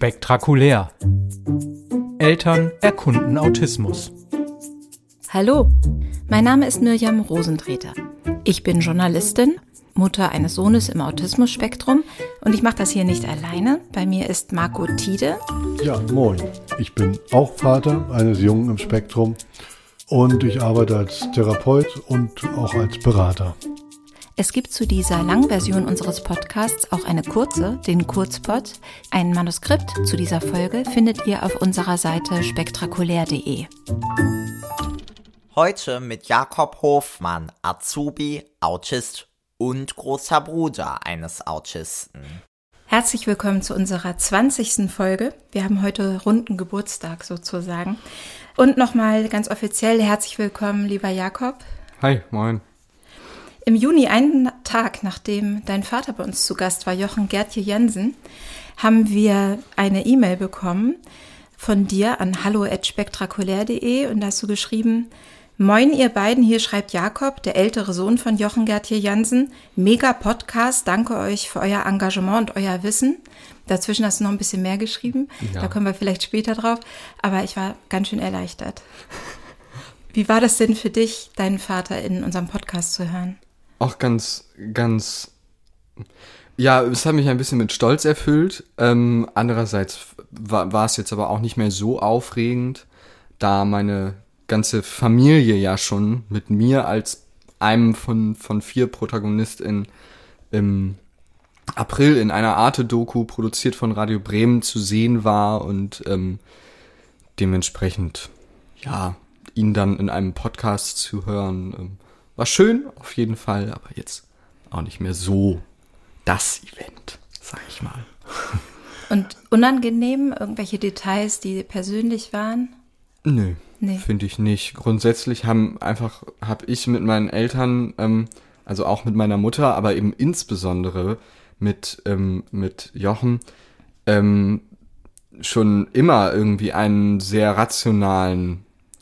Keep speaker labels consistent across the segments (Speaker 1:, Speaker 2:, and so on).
Speaker 1: Spektrakulär. Eltern erkunden Autismus.
Speaker 2: Hallo, mein Name ist Mirjam Rosentreter. Ich bin Journalistin, Mutter eines Sohnes im Autismus-Spektrum und ich mache das hier nicht alleine. Bei mir ist Marco Tiede.
Speaker 3: Ja, moin. Ich bin auch Vater eines Jungen im Spektrum und ich arbeite als Therapeut und auch als Berater.
Speaker 2: Es gibt zu dieser Langversion unseres Podcasts auch eine kurze, den Kurzpod. Ein Manuskript zu dieser Folge findet ihr auf unserer Seite spektrakulär.de.
Speaker 4: Heute mit Jakob Hofmann, Azubi, Autist und großer Bruder eines Autisten.
Speaker 2: Herzlich willkommen zu unserer 20. Folge. Wir haben heute runden Geburtstag sozusagen. Und nochmal ganz offiziell herzlich willkommen, lieber Jakob.
Speaker 5: Hi, moin.
Speaker 2: Im Juni, einen Tag nachdem dein Vater bei uns zu Gast war, Jochen Gertje Jensen, haben wir eine E-Mail bekommen von dir an hallo@spektrakulär.de und da hast du geschrieben: Moin ihr beiden, hier schreibt Jakob, der ältere Sohn von Jochen Gertje Jensen. Mega Podcast, danke euch für euer Engagement und euer Wissen. Dazwischen hast du noch ein bisschen mehr geschrieben, ja. Da kommen wir vielleicht später drauf, aber ich war ganz schön erleichtert. Wie war das denn für dich, deinen Vater in unserem Podcast zu hören?
Speaker 5: Auch ganz, ja, es hat mich ein bisschen mit Stolz erfüllt. Andererseits war es jetzt aber auch nicht mehr so aufregend, da meine ganze Familie ja schon mit mir als einem von 4 ProtagonistInnen im April in einer Arte-Doku produziert von Radio Bremen zu sehen war und dementsprechend, ja, ihn dann in einem Podcast zu hören, war schön auf jeden Fall, aber jetzt auch nicht mehr so das Event, sag ich mal.
Speaker 2: Und unangenehm, irgendwelche Details, die persönlich waren?
Speaker 5: Nee. Finde ich nicht. Grundsätzlich habe ich mit meinen Eltern, also auch mit meiner Mutter, aber eben insbesondere mit Jochen, schon immer irgendwie eine sehr rationale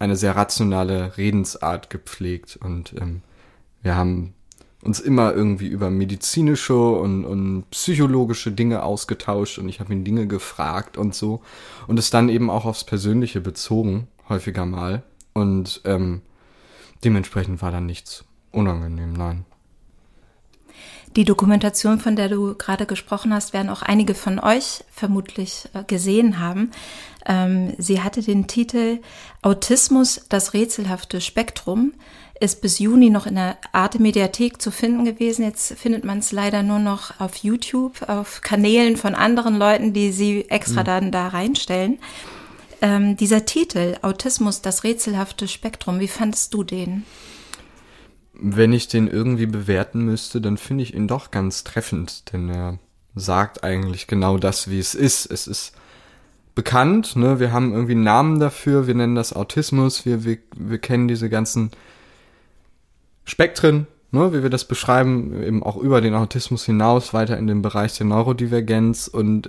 Speaker 5: Redensart gepflegt und wir haben uns immer irgendwie über medizinische und psychologische Dinge ausgetauscht und ich habe ihn Dinge gefragt und so und es dann eben auch aufs Persönliche bezogen, häufiger mal und dementsprechend war dann nichts unangenehm, nein.
Speaker 2: Die Dokumentation, von der du gerade gesprochen hast, werden auch einige von euch vermutlich gesehen haben. Sie hatte den Titel Autismus, das rätselhafte Spektrum, ist bis Juni noch in der Arte-Mediathek zu finden gewesen. Jetzt findet man es leider nur noch auf YouTube, auf Kanälen von anderen Leuten, die sie extra dann da reinstellen. Dieser Titel, Autismus, das rätselhafte Spektrum, wie fandest du den?
Speaker 5: Wenn ich den irgendwie bewerten müsste, dann finde ich ihn doch ganz treffend, denn er sagt eigentlich genau das, wie es ist. Es ist bekannt, ne? Wir haben irgendwie einen Namen dafür, wir nennen das Autismus, wir kennen diese ganzen Spektren, ne? Wie wir das beschreiben, eben auch über den Autismus hinaus, weiter in den Bereich der Neurodivergenz und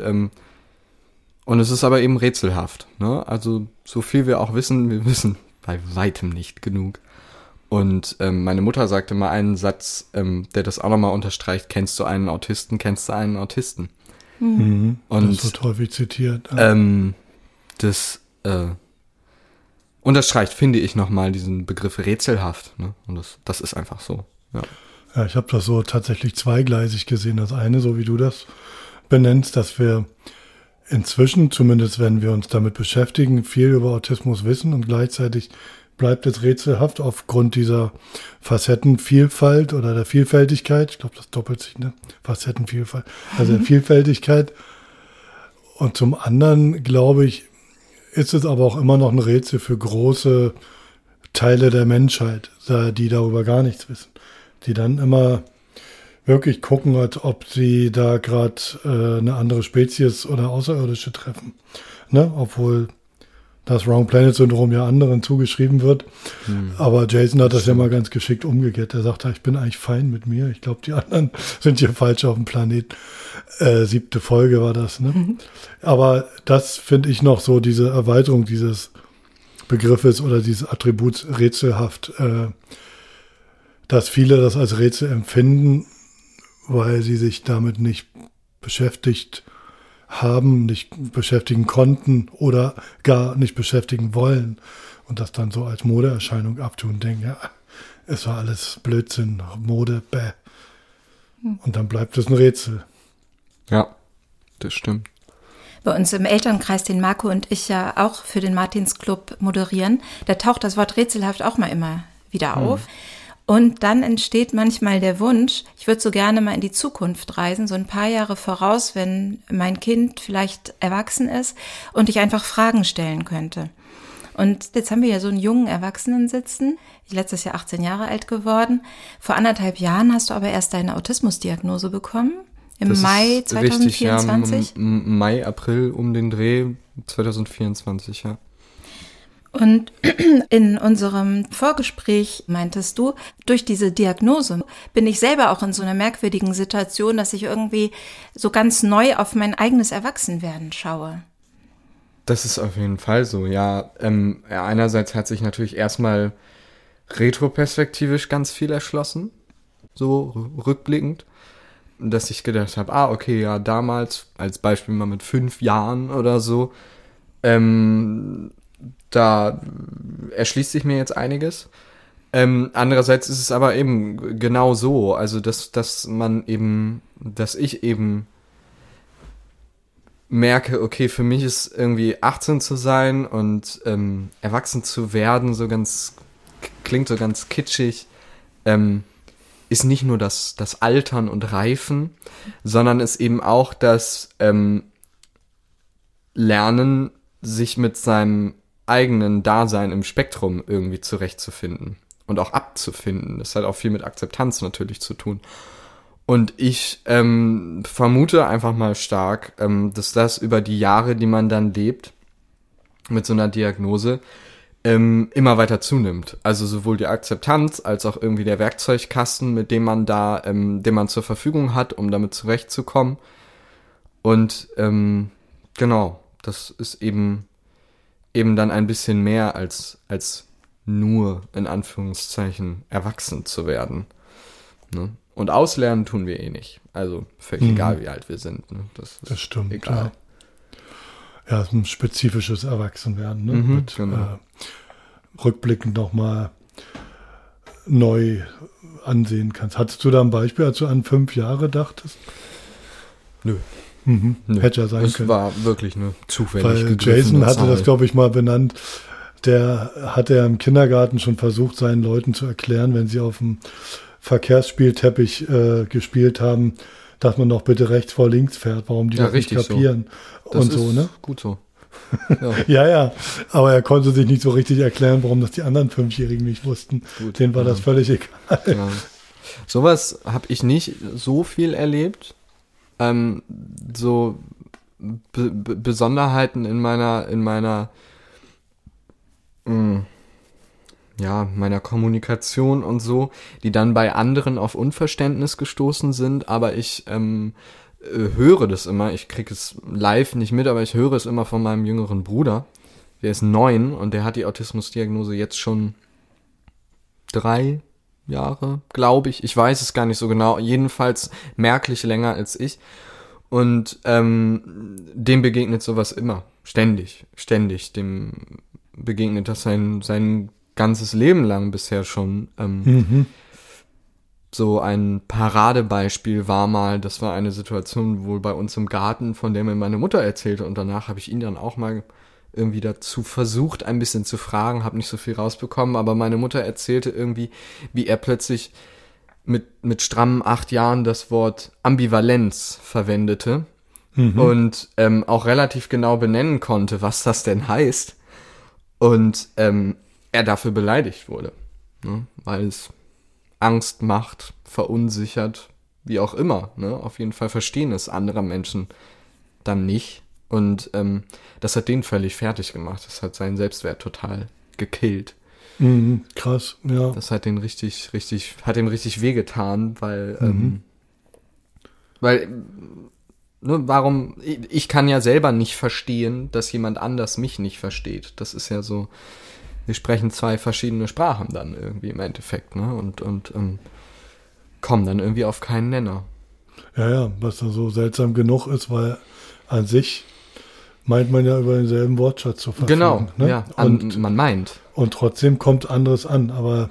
Speaker 5: es ist aber eben rätselhaft, ne? Also so viel wir auch wissen, wir wissen bei weitem nicht genug. Und meine Mutter sagte mal einen Satz, der das auch nochmal unterstreicht: Kennst du einen Autisten, kennst du einen Autisten?
Speaker 3: Mhm. Und das wird häufig zitiert. Ja.
Speaker 5: Das unterstreicht, finde ich, nochmal diesen Begriff rätselhaft. Ne? Und das ist einfach so. Ja,
Speaker 3: ja, ich habe das so tatsächlich zweigleisig gesehen. Das eine, so wie du das benennst, dass wir inzwischen, zumindest wenn wir uns damit beschäftigen, viel über Autismus wissen und gleichzeitig bleibt es rätselhaft aufgrund dieser Facettenvielfalt oder der Vielfältigkeit. Ich glaube, das doppelt sich, ne? Facettenvielfalt, also der Vielfältigkeit. Und zum anderen, glaube ich, ist es aber auch immer noch ein Rätsel für große Teile der Menschheit, die darüber gar nichts wissen. Die dann immer wirklich gucken, als ob sie da gerade eine andere Spezies oder Außerirdische treffen. Ne? Obwohl das Wrong Planet Syndrom ja anderen zugeschrieben wird. Aber Jason hat das ja mal ganz geschickt umgekehrt. Er sagt, ich bin eigentlich fein mit mir. Ich glaube, die anderen sind hier falsch auf dem Planeten. 7. Folge war das. Ne? Aber das finde ich noch so, diese Erweiterung dieses Begriffes oder dieses Attributs rätselhaft, dass viele das als Rätsel empfinden, weil sie sich damit nicht beschäftigt haben, nicht beschäftigen konnten oder gar nicht beschäftigen wollen und das dann so als Modeerscheinung abtun und denken, ja, es war alles Blödsinn, Mode, bäh. Und dann bleibt es ein Rätsel.
Speaker 5: Ja, das stimmt.
Speaker 2: Bei uns im Elternkreis, den Marco und ich ja auch für den Martinsclub moderieren, da taucht das Wort rätselhaft auch mal immer wieder auf. Und dann entsteht manchmal der Wunsch, ich würde so gerne mal in die Zukunft reisen, so ein paar Jahre voraus, wenn mein Kind vielleicht erwachsen ist und ich einfach Fragen stellen könnte. Und jetzt haben wir ja so einen jungen Erwachsenen sitzen, letztes Jahr 18 Jahre alt geworden. Vor 1,5 Jahren hast du aber erst deine Autismusdiagnose bekommen, im Mai 2024.
Speaker 5: Richtig, ja, Mai, April um den Dreh 2024, ja.
Speaker 2: Und in unserem Vorgespräch meintest du, durch diese Diagnose bin ich selber auch in so einer merkwürdigen Situation, dass ich irgendwie so ganz neu auf mein eigenes Erwachsenwerden schaue.
Speaker 5: Das ist auf jeden Fall so, ja. Einerseits hat sich natürlich erstmal retroperspektivisch ganz viel erschlossen, so rückblickend, dass ich gedacht habe, okay, ja, damals, als Beispiel mal mit 5 Jahren oder so, da erschließt sich mir jetzt einiges. Andererseits ist es aber eben genau so, also dass ich eben merke, okay, für mich ist irgendwie 18 zu sein und erwachsen zu werden, klingt so ganz kitschig, ist nicht nur das Altern und Reifen, sondern ist eben auch das Lernen, sich mit seinem eigenen Dasein im Spektrum irgendwie zurechtzufinden und auch abzufinden. Das hat auch viel mit Akzeptanz natürlich zu tun. Und ich vermute einfach mal stark, dass das über die Jahre, die man dann lebt, mit so einer Diagnose, immer weiter zunimmt. Also sowohl die Akzeptanz als auch irgendwie der Werkzeugkasten, mit dem man den man zur Verfügung hat, um damit zurechtzukommen. Und genau, das ist eben dann ein bisschen mehr als nur, in Anführungszeichen, erwachsen zu werden. Ne? Und auslernen tun wir eh nicht. Also völlig egal, wie alt wir sind. Ne? Das
Speaker 3: stimmt,
Speaker 5: egal.
Speaker 3: klar. Ja, es ist ein spezifisches Erwachsenwerden. Ne?
Speaker 5: Genau.
Speaker 3: Rückblickend nochmal neu ansehen kannst. Hattest du da ein Beispiel, als du an 5 Jahre dachtest?
Speaker 5: Nö.
Speaker 3: Hätte ja sein können.
Speaker 5: Es war wirklich eine zufällig
Speaker 3: Weil
Speaker 5: gegriffene
Speaker 3: Jason hatte
Speaker 5: Zahl.
Speaker 3: das, glaube ich, mal benannt. Der hatte ja im Kindergarten schon versucht, seinen Leuten zu erklären, wenn sie auf dem Verkehrsspielteppich gespielt haben, dass man doch bitte rechts vor links fährt, warum die das nicht kapieren.
Speaker 5: So. Das
Speaker 3: und so, ne?
Speaker 5: Gut so.
Speaker 3: Ja, aber er konnte sich nicht so richtig erklären, warum das die anderen 5-Jährigen nicht wussten.
Speaker 5: Gut,
Speaker 3: Denen war das völlig egal.
Speaker 5: Ja. Sowas habe ich nicht so viel erlebt. So Besonderheiten in meiner Kommunikation und so, die dann bei anderen auf Unverständnis gestoßen sind, aber ich höre das immer, ich kriege es live nicht mit, aber ich höre es immer von meinem jüngeren Bruder, der ist 9 und der hat die Autismusdiagnose jetzt schon 3 Jahre, glaube ich weiß es gar nicht so genau, jedenfalls merklich länger als ich und dem begegnet sowas immer, ständig, dem begegnet das sein ganzes Leben lang bisher schon. So ein Paradebeispiel war mal, das war eine Situation wohl bei uns im Garten, von der mir meine Mutter erzählte und danach habe ich ihn dann auch mal irgendwie dazu versucht, ein bisschen zu fragen, habe nicht so viel rausbekommen, aber meine Mutter erzählte irgendwie, wie er plötzlich mit strammen 8 Jahren das Wort Ambivalenz verwendete und auch relativ genau benennen konnte, was das denn heißt und er dafür beleidigt wurde, ne? Weil es Angst macht, verunsichert, wie auch immer, ne? Auf jeden Fall verstehen es andere Menschen dann nicht und das hat den völlig fertig gemacht, das hat seinen Selbstwert total gekillt.
Speaker 3: Krass, ja.
Speaker 5: Das hat den richtig wehgetan, weil warum, ich kann ja selber nicht verstehen, dass jemand anders mich nicht versteht. Das ist ja so, wir sprechen 2 verschiedene Sprachen dann irgendwie im Endeffekt, ne? Und kommen dann irgendwie auf keinen Nenner.
Speaker 3: Ja, was da so seltsam genug ist, weil an sich meint man ja über denselben Wortschatz zu verfügen.
Speaker 5: Genau,
Speaker 3: ne?
Speaker 5: ja, man meint.
Speaker 3: Und trotzdem kommt anderes an, aber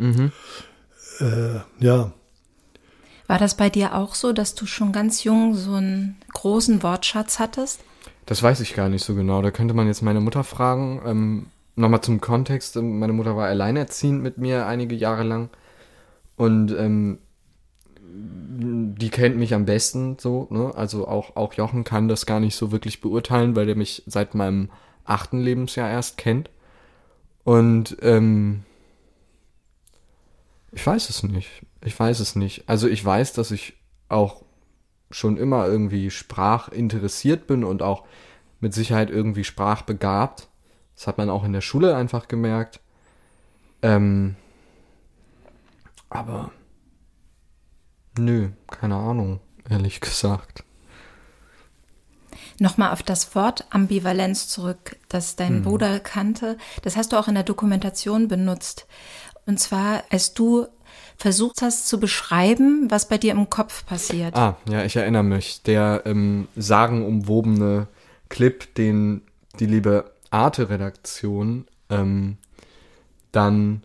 Speaker 3: ja.
Speaker 2: War das bei dir auch so, dass du schon ganz jung so einen großen Wortschatz hattest?
Speaker 5: Das weiß ich gar nicht so genau. Da könnte man jetzt meine Mutter fragen. Nochmal zum Kontext. Meine Mutter war alleinerziehend mit mir einige Jahre lang. Und die kennt mich am besten so. Ne? Also auch Jochen kann das gar nicht so wirklich beurteilen, weil der mich seit meinem 8. Lebensjahr erst kennt. Und ich weiß es nicht. Also ich weiß, dass ich auch schon immer irgendwie sprachinteressiert bin und auch mit Sicherheit irgendwie sprachbegabt. Das hat man auch in der Schule einfach gemerkt. Aber nö, keine Ahnung, ehrlich gesagt.
Speaker 2: Nochmal auf das Wort Ambivalenz zurück, das dein Bruder kannte. Das hast du auch in der Dokumentation benutzt. Und zwar, als du versucht hast zu beschreiben, was bei dir im Kopf passiert.
Speaker 5: Ja, ich erinnere mich. Der sagenumwobene Clip, den die liebe Arte-Redaktion dann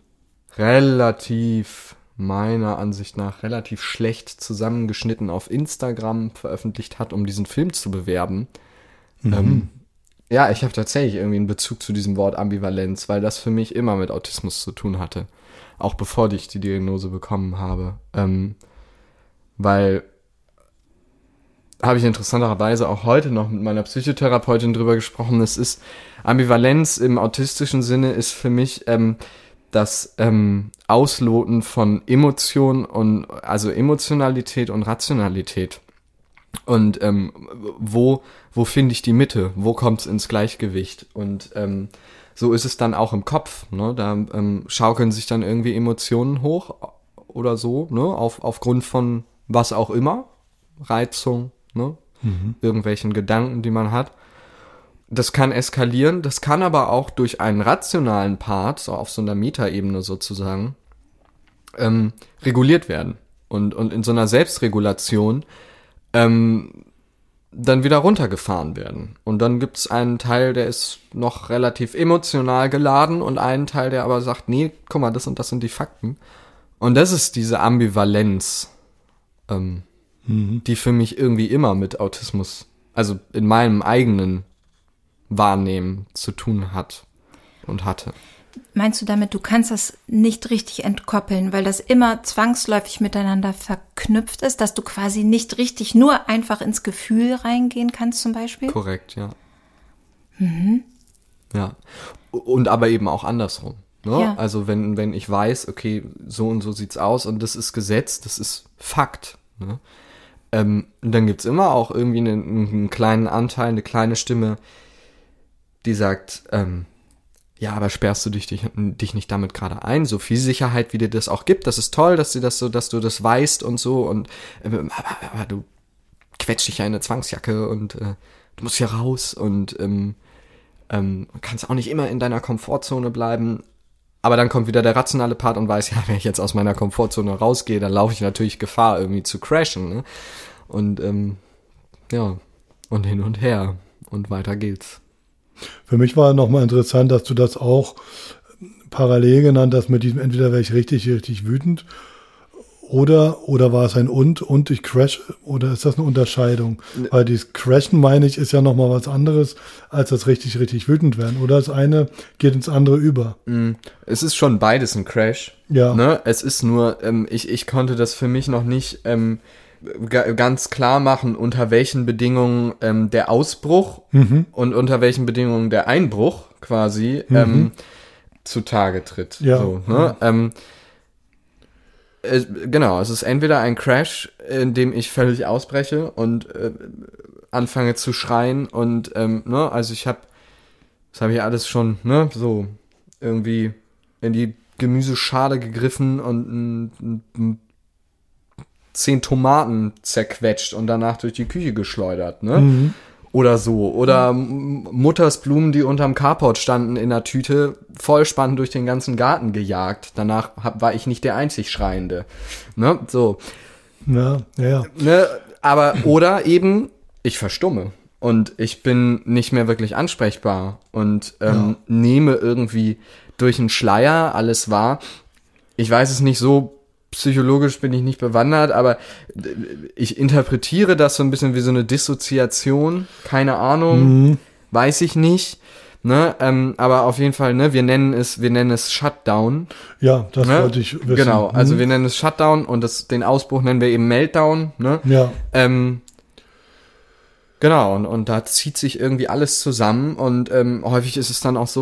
Speaker 5: meiner Ansicht nach relativ schlecht zusammengeschnitten auf Instagram veröffentlicht hat, um diesen Film zu bewerben. Ja, ich habe tatsächlich irgendwie einen Bezug zu diesem Wort Ambivalenz, weil das für mich immer mit Autismus zu tun hatte. Auch bevor ich die Diagnose bekommen habe. Weil habe ich interessanterweise auch heute noch mit meiner Psychotherapeutin drüber gesprochen. Es ist Ambivalenz im autistischen Sinne ist für mich das Ausloten von Emotionen und also Emotionalität und Rationalität. Und wo finde ich die Mitte? Wo kommt es ins Gleichgewicht? Und so ist es dann auch im Kopf. Ne? Da schaukeln sich dann irgendwie Emotionen hoch oder so, ne? Aufgrund von was auch immer. Reizung, ne? Irgendwelchen Gedanken, die man hat. Das kann eskalieren, das kann aber auch durch einen rationalen Part, so auf so einer Metaebene sozusagen, reguliert werden. Und in so einer Selbstregulation dann wieder runtergefahren werden. Und dann gibt es einen Teil, der ist noch relativ emotional geladen und einen Teil, der aber sagt, nee, guck mal, das und das sind die Fakten. Und das ist diese Ambivalenz, die für mich irgendwie immer mit Autismus, also in meinem eigenen Wahrnehmen zu tun hat und hatte.
Speaker 2: Meinst du damit, du kannst das nicht richtig entkoppeln, weil das immer zwangsläufig miteinander verknüpft ist, dass du quasi nicht richtig nur einfach ins Gefühl reingehen kannst zum Beispiel?
Speaker 5: Korrekt, ja. Ja. Und aber eben auch andersrum. Ne?
Speaker 2: Ja.
Speaker 5: Also wenn ich weiß, okay, so und so sieht's aus und das ist Gesetz, das ist Fakt. Ne? Dann gibt's immer auch irgendwie einen kleinen Anteil, eine kleine Stimme, die sagt, ja, aber sperrst du dich nicht damit gerade ein? So viel Sicherheit, wie dir das auch gibt, das ist toll, dass du das weißt und so und aber du quetscht dich ja in eine Zwangsjacke und du musst hier raus und kannst auch nicht immer in deiner Komfortzone bleiben. Aber dann kommt wieder der rationale Part und weiß, ja, wenn ich jetzt aus meiner Komfortzone rausgehe, dann laufe ich natürlich Gefahr, irgendwie zu crashen. Ne? Und ja, und hin und her und weiter geht's.
Speaker 3: Für mich war nochmal interessant, dass du das auch parallel genannt hast mit diesem, entweder wäre ich richtig wütend oder war es ein und ich crash, oder ist das eine Unterscheidung? Weil dieses Crashen, meine ich, ist ja nochmal was anderes, als das richtig wütend werden. Oder das eine geht ins andere über.
Speaker 5: Es ist schon beides ein Crash.
Speaker 3: Ja.
Speaker 5: Ne? Es ist nur, ich konnte das für mich noch nicht ganz klar machen, unter welchen Bedingungen der Ausbruch und unter welchen Bedingungen der Einbruch quasi zutage tritt.
Speaker 3: Ja.
Speaker 5: So, ne? Genau, es ist entweder ein Crash, in dem ich völlig ausbreche und anfange zu schreien und ne, also das habe ich alles schon, ne, so irgendwie in die Gemüseschale gegriffen und 10 Tomaten zerquetscht und danach durch die Küche geschleudert, ne? Oder so. Oder Mutters Blumen, die unterm Carport standen, in der Tüte, vollspannend durch den ganzen Garten gejagt. Danach war ich nicht der einzig Schreiende. Ne? So.
Speaker 3: Ja.
Speaker 5: Ne? Aber, oder eben, ich verstumme. und ich bin nicht mehr wirklich ansprechbar und nehme irgendwie durch einen Schleier alles wahr. Ich weiß es nicht, so psychologisch bin ich nicht bewandert, aber ich interpretiere das so ein bisschen wie so eine Dissoziation, keine Ahnung, weiß ich nicht. Ne, aber auf jeden Fall, ne, wir nennen es Shutdown.
Speaker 3: Ja, das wollte ich wissen.
Speaker 5: Genau, also wir nennen es Shutdown und den Ausbruch nennen wir eben Meltdown, ne?
Speaker 3: Ja.
Speaker 5: Genau, und da zieht sich irgendwie alles zusammen und häufig ist es dann auch so,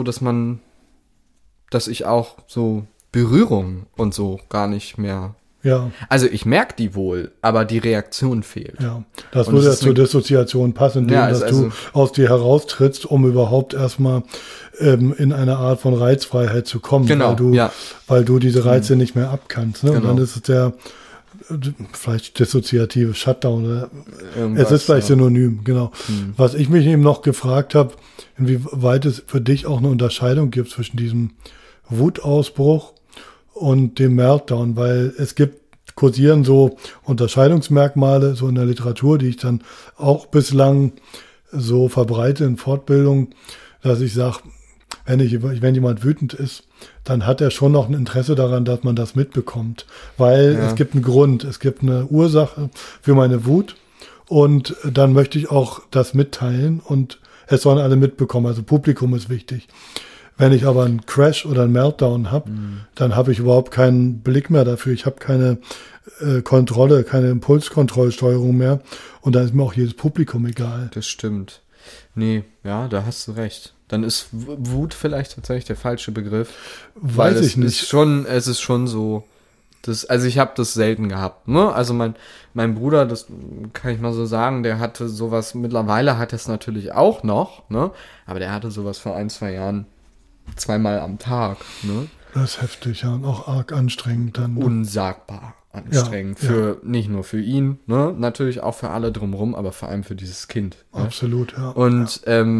Speaker 5: dass ich auch so Berührung und so gar nicht mehr.
Speaker 3: Ja.
Speaker 5: Also ich merke die wohl, aber die Reaktion fehlt.
Speaker 3: Ja, das würde ja zur Dissoziation passen, indem dass du aus dir heraustrittst, um überhaupt erstmal in eine Art von Reizfreiheit zu kommen,
Speaker 5: genau,
Speaker 3: weil du diese Reize nicht mehr abkannst. Ne?
Speaker 5: Genau.
Speaker 3: Und dann ist es vielleicht dissoziative Shutdown. Oder es ist vielleicht synonym, genau. Was ich mich eben noch gefragt habe, inwieweit es für dich auch eine Unterscheidung gibt zwischen diesem Wutausbruch und dem Meltdown, weil es kursieren so Unterscheidungsmerkmale, so in der Literatur, die ich dann auch so verbreite in Fortbildung, dass ich sage, wenn jemand wütend ist, dann hat er schon noch ein Interesse daran, dass man das mitbekommt, weil es gibt einen Grund, es gibt eine Ursache für meine Wut und dann möchte ich auch das mitteilen und es sollen alle mitbekommen, also Publikum ist wichtig. Wenn ich aber einen Crash oder einen Meltdown habe, dann habe ich überhaupt keinen Blick mehr dafür. Ich habe keine Kontrolle, keine Impulskontrollsteuerung mehr. Und dann ist mir auch jedes Publikum egal.
Speaker 5: Das stimmt. Nee, ja, da hast du recht. Dann ist Wut vielleicht tatsächlich der falsche Begriff.
Speaker 3: Weiß ich nicht.
Speaker 5: Es ist schon so, also ich habe das selten gehabt. Ne? Also mein Bruder, das kann ich mal so sagen, der hatte sowas, mittlerweile hat er es natürlich auch noch, ne? Aber der hatte sowas vor 1-2 Jahren 2-mal am Tag, ne?
Speaker 3: Das ist heftig, ja, und auch arg anstrengend dann. Ne?
Speaker 5: Unsagbar anstrengend. Nicht nur für ihn, ne? Natürlich auch für alle drumherum, aber vor allem für dieses Kind.
Speaker 3: Absolut, ja.
Speaker 5: Und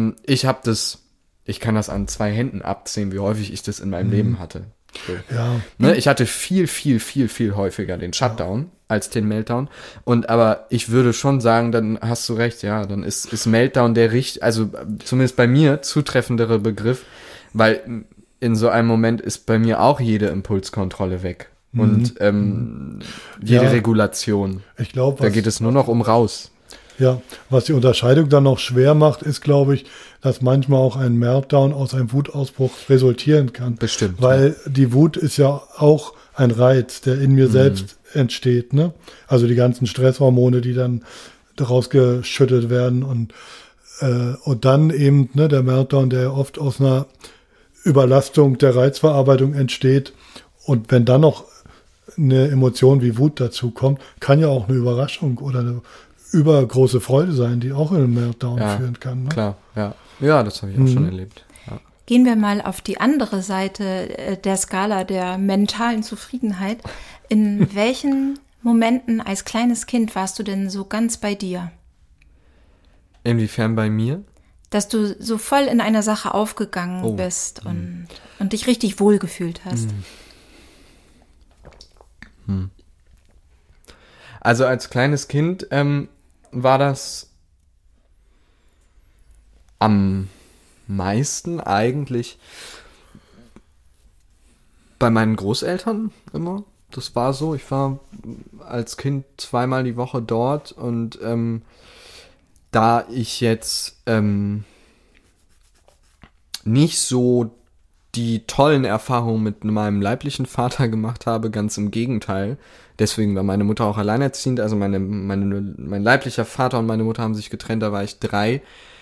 Speaker 5: ich kann das an 2 Händen abzählen, wie häufig ich das in meinem Leben hatte. So.
Speaker 3: Ja.
Speaker 5: Ne? Ich hatte viel häufiger den Shutdown als den Meltdown. Aber ich würde schon sagen, dann hast du recht, ja, dann ist Meltdown also zumindest bei mir zutreffendere Begriff, weil in so einem Moment ist bei mir auch jede Impulskontrolle weg. Und jede Regulation. Ich glaube, da geht es nur noch um raus.
Speaker 3: Ja, was die Unterscheidung dann noch schwer macht, ist, glaube ich, dass manchmal auch ein Meltdown aus einem Wutausbruch resultieren kann.
Speaker 5: Bestimmt.
Speaker 3: Weil die Wut ist ja auch ein Reiz, der in mir selbst entsteht, ne? Also die ganzen Stresshormone, die dann daraus geschüttet werden und dann eben, ne, der Meltdown, der oft aus einer Überlastung der Reizverarbeitung entsteht. Und wenn dann noch eine Emotion wie Wut dazu kommt, kann ja auch eine Überraschung oder eine übergroße Freude sein, die auch in einen Meltdown führen kann. Ne?
Speaker 5: Klar, ja. Ja, das habe ich auch schon erlebt. Ja.
Speaker 2: Gehen wir mal auf die andere Seite der Skala der mentalen Zufriedenheit. In welchen Momenten als kleines Kind warst du denn so ganz bei dir?
Speaker 5: Inwiefern bei mir?
Speaker 2: Dass du so voll in einer Sache aufgegangen bist und dich richtig wohlgefühlt hast.
Speaker 5: Also als kleines Kind war das am meisten eigentlich bei meinen Großeltern immer. Das war so. Ich war als Kind 2-mal die Woche dort und da ich jetzt nicht so die tollen Erfahrungen mit meinem leiblichen Vater gemacht habe, ganz im Gegenteil. Deswegen war meine Mutter auch alleinerziehend, also mein leiblicher Vater und meine Mutter haben sich getrennt, da war ich 3.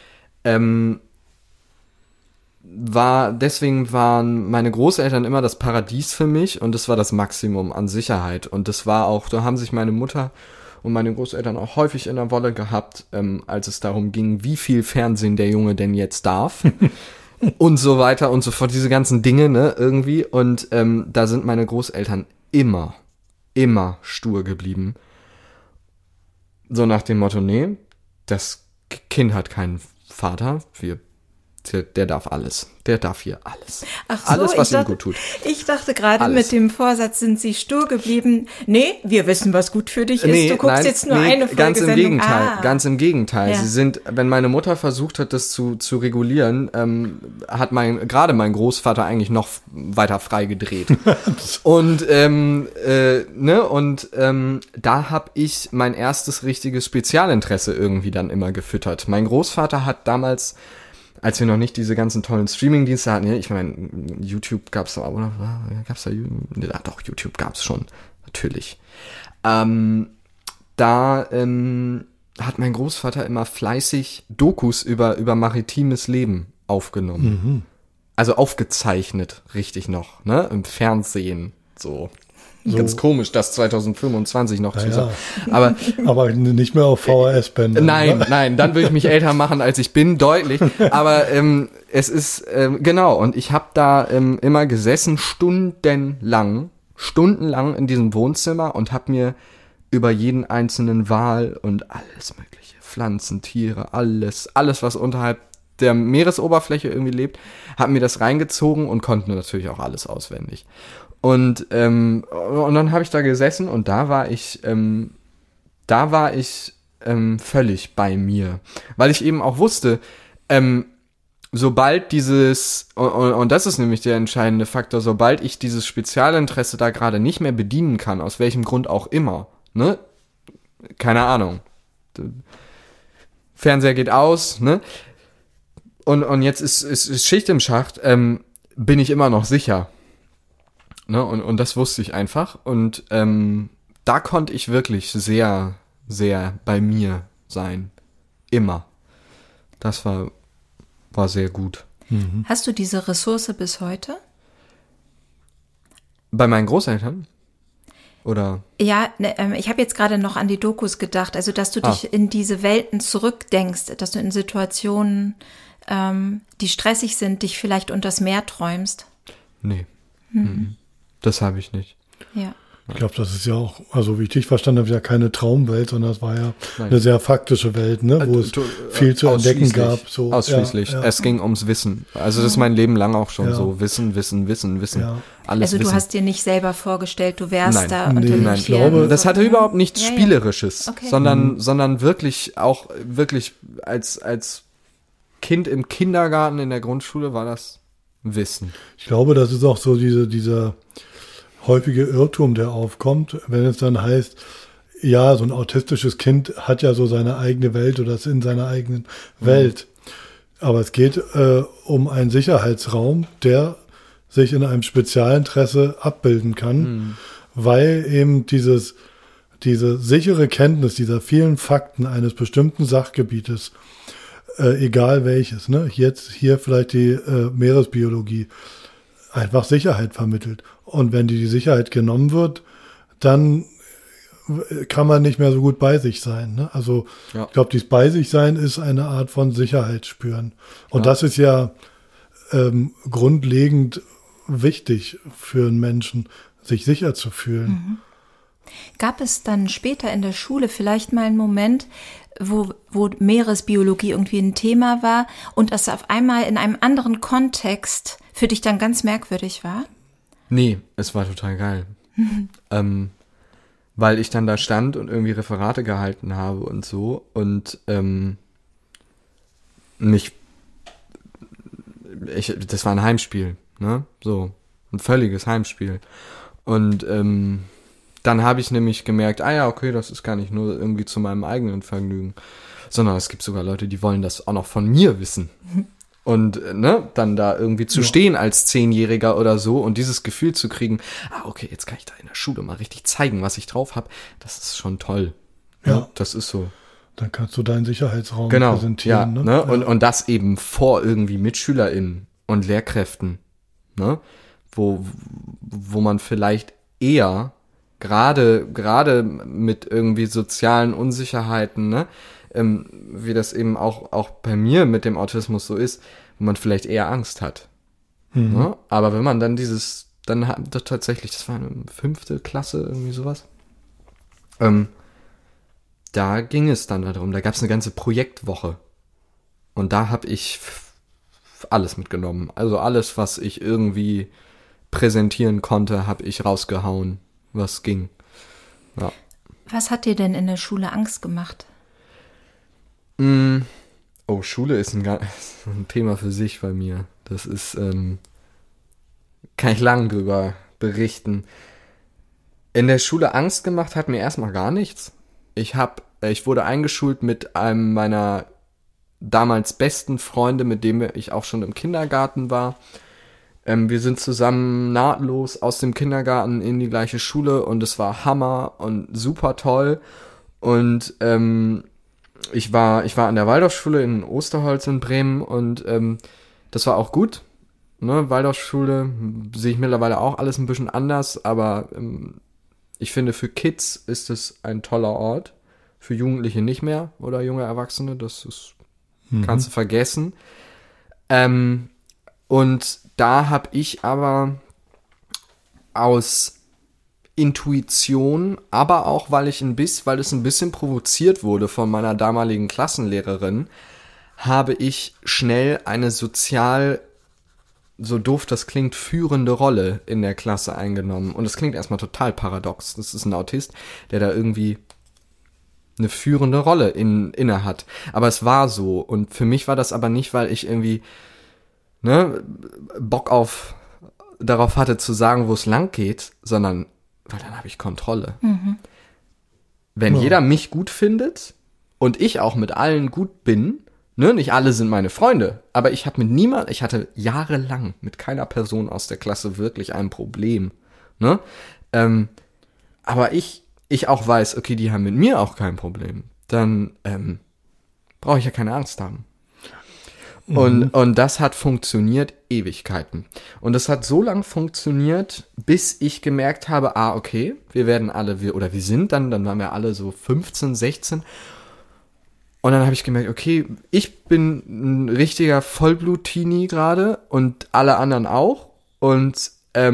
Speaker 5: Deswegen waren meine Großeltern immer das Paradies für mich und das war das Maximum an Sicherheit. Und das war auch, da haben sich meine Mutter und meine Großeltern auch häufig in der Wolle gehabt, als es darum ging, wie viel Fernsehen der Junge denn jetzt darf. Und so weiter und so fort, diese ganzen Dinge, ne, irgendwie. Und da sind meine Großeltern immer stur geblieben. So nach dem Motto, nee, das Kind hat keinen Vater, wir der darf alles. Der darf hier alles.
Speaker 2: Ach so,
Speaker 5: alles, was
Speaker 2: ich
Speaker 5: ihm
Speaker 2: dachte,
Speaker 5: gut tut.
Speaker 2: Ich dachte gerade,
Speaker 5: Alles.
Speaker 2: mit dem Vorsatz sind Sie stur geblieben. Nee, wir wissen, was gut für dich ist. Du guckst jetzt nur eine Folge
Speaker 5: ganz im
Speaker 2: Sendung.
Speaker 5: Gegenteil, ganz im Gegenteil.
Speaker 2: Ja.
Speaker 5: Sie sind, wenn meine Mutter versucht hat, das zu regulieren, hat gerade mein Großvater eigentlich noch weiter frei gedreht. Und da habe ich mein erstes richtiges Spezialinteresse irgendwie dann immer gefüttert. Mein Großvater hat damals, als wir noch nicht diese ganzen tollen Streaming-Dienste hatten, ich meine, YouTube gab's da, oder? Gab's da? Ja, doch, YouTube gab's schon, natürlich. Hat mein Großvater immer fleißig Dokus über maritimes Leben aufgenommen.
Speaker 3: Mhm.
Speaker 5: Also aufgezeichnet, richtig noch, ne? Im Fernsehen, so. Ganz komisch, das 2025 noch zu sagen.
Speaker 3: Ja. Aber nicht mehr auf VHS-Bänder.
Speaker 5: Nein, dann würde ich mich älter machen, als ich bin, deutlich. Aber es ist, genau, und ich habe da immer gesessen, stundenlang in diesem Wohnzimmer und habe mir über jeden einzelnen Wal und alles mögliche, Pflanzen, Tiere, alles, was unterhalb der Meeresoberfläche irgendwie lebt, habe mir das reingezogen und konnte natürlich auch alles auswendig. Und dann habe ich da gesessen und da war ich völlig bei mir, weil ich eben auch wusste, sobald dieses, und das ist nämlich der entscheidende Faktor, sobald ich dieses Spezialinteresse da gerade nicht mehr bedienen kann, aus welchem Grund auch immer, ne, keine Ahnung, Fernseher geht aus, ne, und jetzt ist Schicht im Schacht, bin ich immer noch sicher. Ne, und das wusste ich einfach. Und da konnte ich wirklich sehr, sehr bei mir sein. Immer. Das war sehr gut.
Speaker 3: Mhm.
Speaker 2: Hast du diese Ressource bis heute?
Speaker 5: Bei meinen Großeltern? Oder?
Speaker 2: Ja, ich habe jetzt gerade noch an die Dokus gedacht. Also, dass du dich in diese Welten zurückdenkst, dass du in Situationen, die stressig sind, dich vielleicht unters Meer träumst.
Speaker 5: Nee. Mhm. Das habe ich nicht.
Speaker 2: Ja.
Speaker 3: Ich glaube, das ist ja auch, also wie ich dich verstanden habe, ja keine Traumwelt, sondern es war ja eine sehr faktische Welt, ne, wo es viel zu entdecken gab. So.
Speaker 5: Ausschließlich.
Speaker 3: Ja.
Speaker 5: Es ging ums Wissen. Also das ist mein Leben lang auch schon so. Wissen.
Speaker 3: Ja.
Speaker 5: Alles
Speaker 2: Also du
Speaker 5: Wissen.
Speaker 2: hast dir nicht selber vorgestellt, du wärst
Speaker 5: Nein.
Speaker 2: da
Speaker 3: Nee,
Speaker 2: unter den
Speaker 3: nein, ich
Speaker 2: Tieren.
Speaker 3: glaube,
Speaker 5: Das hatte überhaupt nichts
Speaker 2: Ja, ja.
Speaker 5: Spielerisches,
Speaker 2: Okay.
Speaker 5: sondern wirklich auch als Kind im Kindergarten, in der Grundschule war das Wissen.
Speaker 3: Ich glaube, das ist auch so dieser häufige Irrtum, der aufkommt, wenn es dann heißt, ja, so ein autistisches Kind hat ja so seine eigene Welt oder ist in seiner eigenen Welt. Aber es geht um einen Sicherheitsraum, der sich in einem Spezialinteresse abbilden kann, weil eben diese sichere Kenntnis dieser vielen Fakten eines bestimmten Sachgebietes, egal welches, ne, jetzt hier vielleicht die Meeresbiologie, einfach Sicherheit vermittelt. Und wenn die Sicherheit genommen wird, dann kann man nicht mehr so gut bei sich sein. Ne? Also
Speaker 5: Ja.
Speaker 3: ich glaube, dieses bei sich sein ist eine Art von Sicherheit spüren. Und
Speaker 5: Ja.
Speaker 3: das ist ja grundlegend wichtig für einen Menschen, sich sicher zu fühlen.
Speaker 2: Gab es dann später in der Schule vielleicht mal einen Moment, wo Meeresbiologie irgendwie ein Thema war und das auf einmal in einem anderen Kontext für dich dann ganz merkwürdig war?
Speaker 5: Nee, es war total geil. Weil ich dann da stand und irgendwie Referate gehalten habe und so und das war ein Heimspiel, ne? So, ein völliges Heimspiel. Und dann habe ich nämlich gemerkt, okay, das ist gar nicht nur irgendwie zu meinem eigenen Vergnügen, sondern es gibt sogar Leute, die wollen das auch noch von mir wissen. Und dann da irgendwie zu stehen als 10-Jähriger oder so und dieses Gefühl zu kriegen, okay, jetzt kann ich da in der Schule mal richtig zeigen, was ich drauf habe, das ist schon toll.
Speaker 3: Ja.
Speaker 5: Das ist so.
Speaker 3: Dann kannst du deinen Sicherheitsraum
Speaker 5: Genau, ja,
Speaker 3: präsentieren. Ne?
Speaker 5: ne? Und das eben vor irgendwie MitschülerInnen und Lehrkräften, ne? Wo man vielleicht eher gerade mit irgendwie sozialen Unsicherheiten, ne? Wie das eben auch bei mir mit dem Autismus so ist, wo man vielleicht eher Angst hat. Ne? Aber wenn man dann dann hat das tatsächlich, das war eine 5. Klasse, irgendwie sowas, da ging es dann darum, da gab es eine ganze Projektwoche und da habe ich alles mitgenommen. Also alles, was ich irgendwie präsentieren konnte, habe ich rausgehauen, was ging. Ja.
Speaker 2: Was hat dir denn in der Schule Angst gemacht?
Speaker 5: Oh, Schule ist ein Thema für sich bei mir. Das ist, kann ich lang drüber berichten. In der Schule Angst gemacht hat mir erstmal gar nichts. Ich wurde eingeschult mit einem meiner damals besten Freunde, mit dem ich auch schon im Kindergarten war. Wir sind zusammen nahtlos aus dem Kindergarten in die gleiche Schule und es war Hammer und super toll. Und ich war an der Waldorfschule in Osterholz in Bremen und das war auch gut. Ne? Waldorfschule sehe ich mittlerweile auch alles ein bisschen anders, aber ich finde, für Kids ist es ein toller Ort. Für Jugendliche nicht mehr oder junge Erwachsene, kannst du vergessen. Und da habe ich aber aus Intuition, aber auch weil es ein bisschen provoziert wurde von meiner damaligen Klassenlehrerin, habe ich schnell eine sozial, so doof das klingt, führende Rolle in der Klasse eingenommen. Und es klingt erstmal total paradox. Das ist ein Autist, der da irgendwie eine führende Rolle inne hat. Aber es war so. Und für mich war das aber nicht, weil ich irgendwie Bock darauf hatte zu sagen, wo es lang geht, sondern weil dann habe ich Kontrolle. Wenn jeder mich gut findet und ich auch mit allen gut bin, nicht alle sind meine Freunde, aber ich hatte jahrelang mit keiner Person aus der Klasse wirklich ein Problem. Aber ich auch weiß, okay, die haben mit mir auch kein Problem, dann brauche ich ja keine Angst haben. Und das hat funktioniert Ewigkeiten. Und das hat so lang funktioniert, bis ich gemerkt habe, okay, wir sind dann waren wir alle so 15, 16. Und dann habe ich gemerkt, okay, ich bin ein richtiger Vollblut-Teenie gerade und alle anderen auch. Und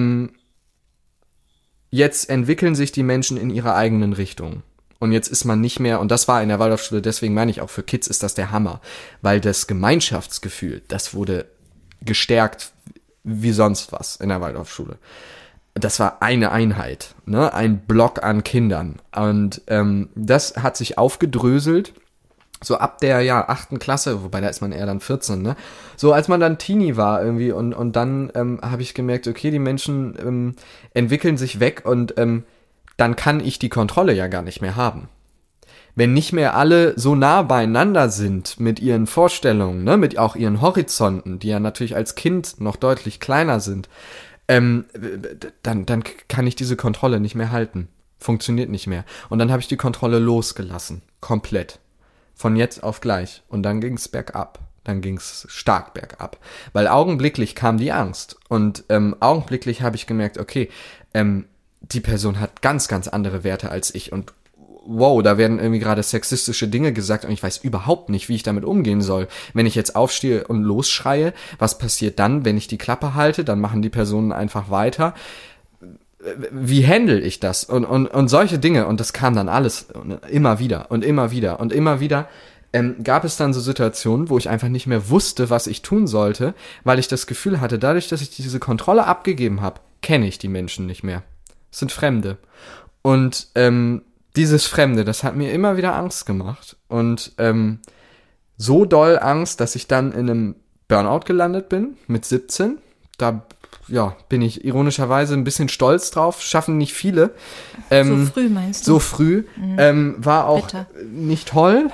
Speaker 5: jetzt entwickeln sich die Menschen in ihrer eigenen Richtung. Und jetzt ist man nicht mehr, und das war in der Waldorfschule, deswegen meine ich auch, für Kids ist das der Hammer. Weil das Gemeinschaftsgefühl, das wurde gestärkt wie sonst was in der Waldorfschule. Das war eine Einheit, ein Block an Kindern. Und das hat sich aufgedröselt, so ab der 8. Klasse, wobei da ist man eher dann 14, so als man dann Teenie war irgendwie. Und dann habe ich gemerkt, okay, die Menschen entwickeln sich weg und dann kann ich die Kontrolle ja gar nicht mehr haben. Wenn nicht mehr alle so nah beieinander sind mit ihren Vorstellungen, mit auch ihren Horizonten, die ja natürlich als Kind noch deutlich kleiner sind, dann kann ich diese Kontrolle nicht mehr halten. Funktioniert nicht mehr. Und dann habe ich die Kontrolle losgelassen. Komplett. Von jetzt auf gleich. Und dann ging es bergab. Dann ging es stark bergab. Weil augenblicklich kam die Angst. Und augenblicklich habe ich gemerkt, okay, die Person hat ganz, ganz andere Werte als ich und wow, da werden irgendwie gerade sexistische Dinge gesagt und ich weiß überhaupt nicht, wie ich damit umgehen soll. Wenn ich jetzt aufstehe und losschreie, was passiert dann, wenn ich die Klappe halte? Dann machen die Personen einfach weiter. Wie handle ich das? Und solche Dinge, und das kam dann alles immer wieder und immer wieder und immer wieder, gab es dann so Situationen, wo ich einfach nicht mehr wusste, was ich tun sollte, weil ich das Gefühl hatte, dadurch, dass ich diese Kontrolle abgegeben habe, kenne ich die Menschen nicht mehr. Es sind Fremde. Und dieses Fremde, das hat mir immer wieder Angst gemacht. Und so doll Angst, dass ich dann in einem Burnout gelandet bin mit 17. Da bin ich ironischerweise ein bisschen stolz drauf. Schaffen nicht viele.
Speaker 2: So früh meinst du?
Speaker 5: So früh. War auch
Speaker 2: Bitter.
Speaker 5: nicht toll.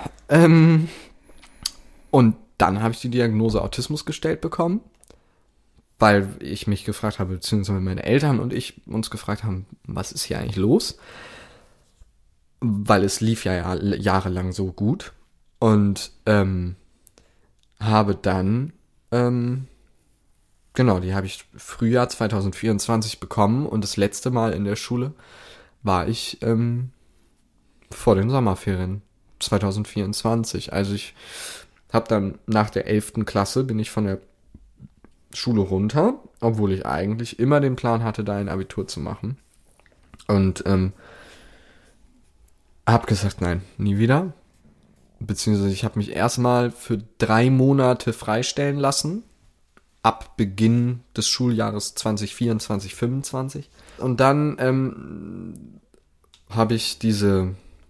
Speaker 5: Und dann habe ich die Diagnose Autismus gestellt bekommen. Weil ich mich gefragt habe, beziehungsweise meine Eltern und ich uns gefragt haben, was ist hier eigentlich los? Weil es lief ja jahrelang so gut. Und habe dann, die habe ich Frühjahr 2024 bekommen. Und das letzte Mal in der Schule war ich vor den Sommerferien 2024. Also ich habe dann nach der 11. Klasse bin ich von der Schule runter, obwohl ich eigentlich immer den Plan hatte, da ein Abitur zu machen. Und habe gesagt, nein, nie wieder. Beziehungsweise ich habe mich erstmal für 3 Monate freistellen lassen. ab Beginn des Schuljahres 2024, 2025. Und dann habe ich diese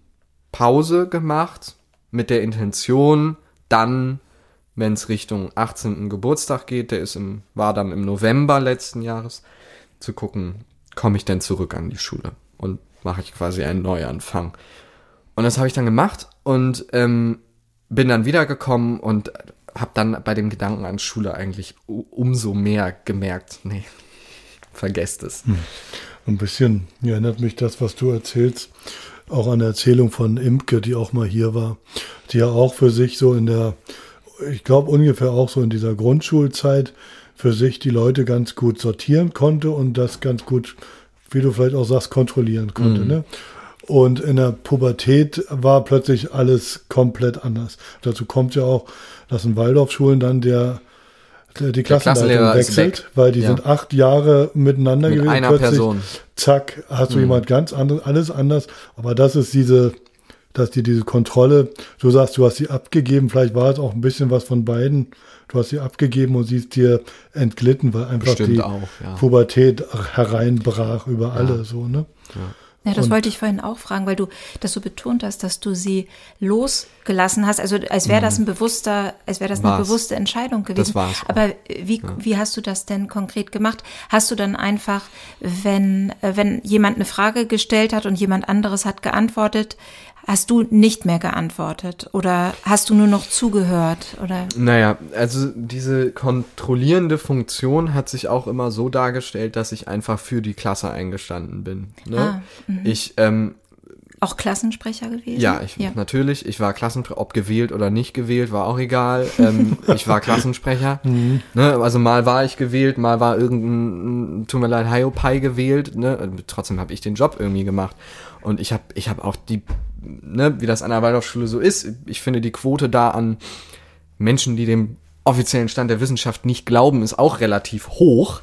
Speaker 5: Pause gemacht mit der Intention, dann, wenn es Richtung 18. Geburtstag geht, war dann im November letzten Jahres, zu gucken, komme ich denn zurück an die Schule und mache ich quasi einen Neuanfang. Und das habe ich dann gemacht und bin dann wiedergekommen und habe dann bei dem Gedanken an Schule eigentlich umso mehr gemerkt, nee, vergesst es.
Speaker 3: Ein bisschen erinnert mich das, was du erzählst, auch an der Erzählung von Imke, die auch mal hier war, die ja auch für sich so ich glaube ungefähr auch so in dieser Grundschulzeit für sich die Leute ganz gut sortieren konnte und das ganz gut, wie du vielleicht auch sagst, kontrollieren konnte. Ne? Und in der Pubertät war plötzlich alles komplett anders. Dazu kommt ja auch, dass in Waldorfschulen dann die Klassenleitung wechselt, weil die sind 8 Jahre miteinander gewesen.
Speaker 5: Mit einer
Speaker 3: plötzlich,
Speaker 5: Person.
Speaker 3: Zack, hast du jemand ganz anderes, alles anders. Aber das ist diese Kontrolle, du sagst, du hast sie abgegeben, vielleicht war es auch ein bisschen was von beiden. Du hast sie abgegeben und sie ist dir entglitten, weil einfach
Speaker 5: Bestimmt
Speaker 3: die
Speaker 5: auch, ja.
Speaker 3: Pubertät hereinbrach über alle, so, ne?
Speaker 2: Ja, das wollte ich vorhin auch fragen, weil du das so betont hast, dass du sie losgelassen hast, also als wäre das eine bewusste Entscheidung gewesen.
Speaker 5: Das war's auch.
Speaker 2: Aber wie hast du das denn konkret gemacht? Hast du dann einfach, wenn jemand eine Frage gestellt hat und jemand anderes hat geantwortet, hast du nicht mehr geantwortet oder hast du nur noch zugehört? Oder?
Speaker 5: Naja, also diese kontrollierende Funktion hat sich auch immer so dargestellt, dass ich einfach für die Klasse eingestanden bin. Ne? Ich
Speaker 2: auch Klassensprecher gewesen?
Speaker 5: Ja, natürlich. Ich war Klassensprecher, ob gewählt oder nicht gewählt, war auch egal. Ich war Klassensprecher. Ne? Also mal war ich gewählt, mal war irgendein, tut mir leid, Hiopai gewählt. Ne? Trotzdem habe ich den Job irgendwie gemacht. Und ich hab auch wie das an der Waldorfschule so ist, ich finde die Quote da an Menschen, die dem offiziellen Stand der Wissenschaft nicht glauben, ist auch relativ hoch.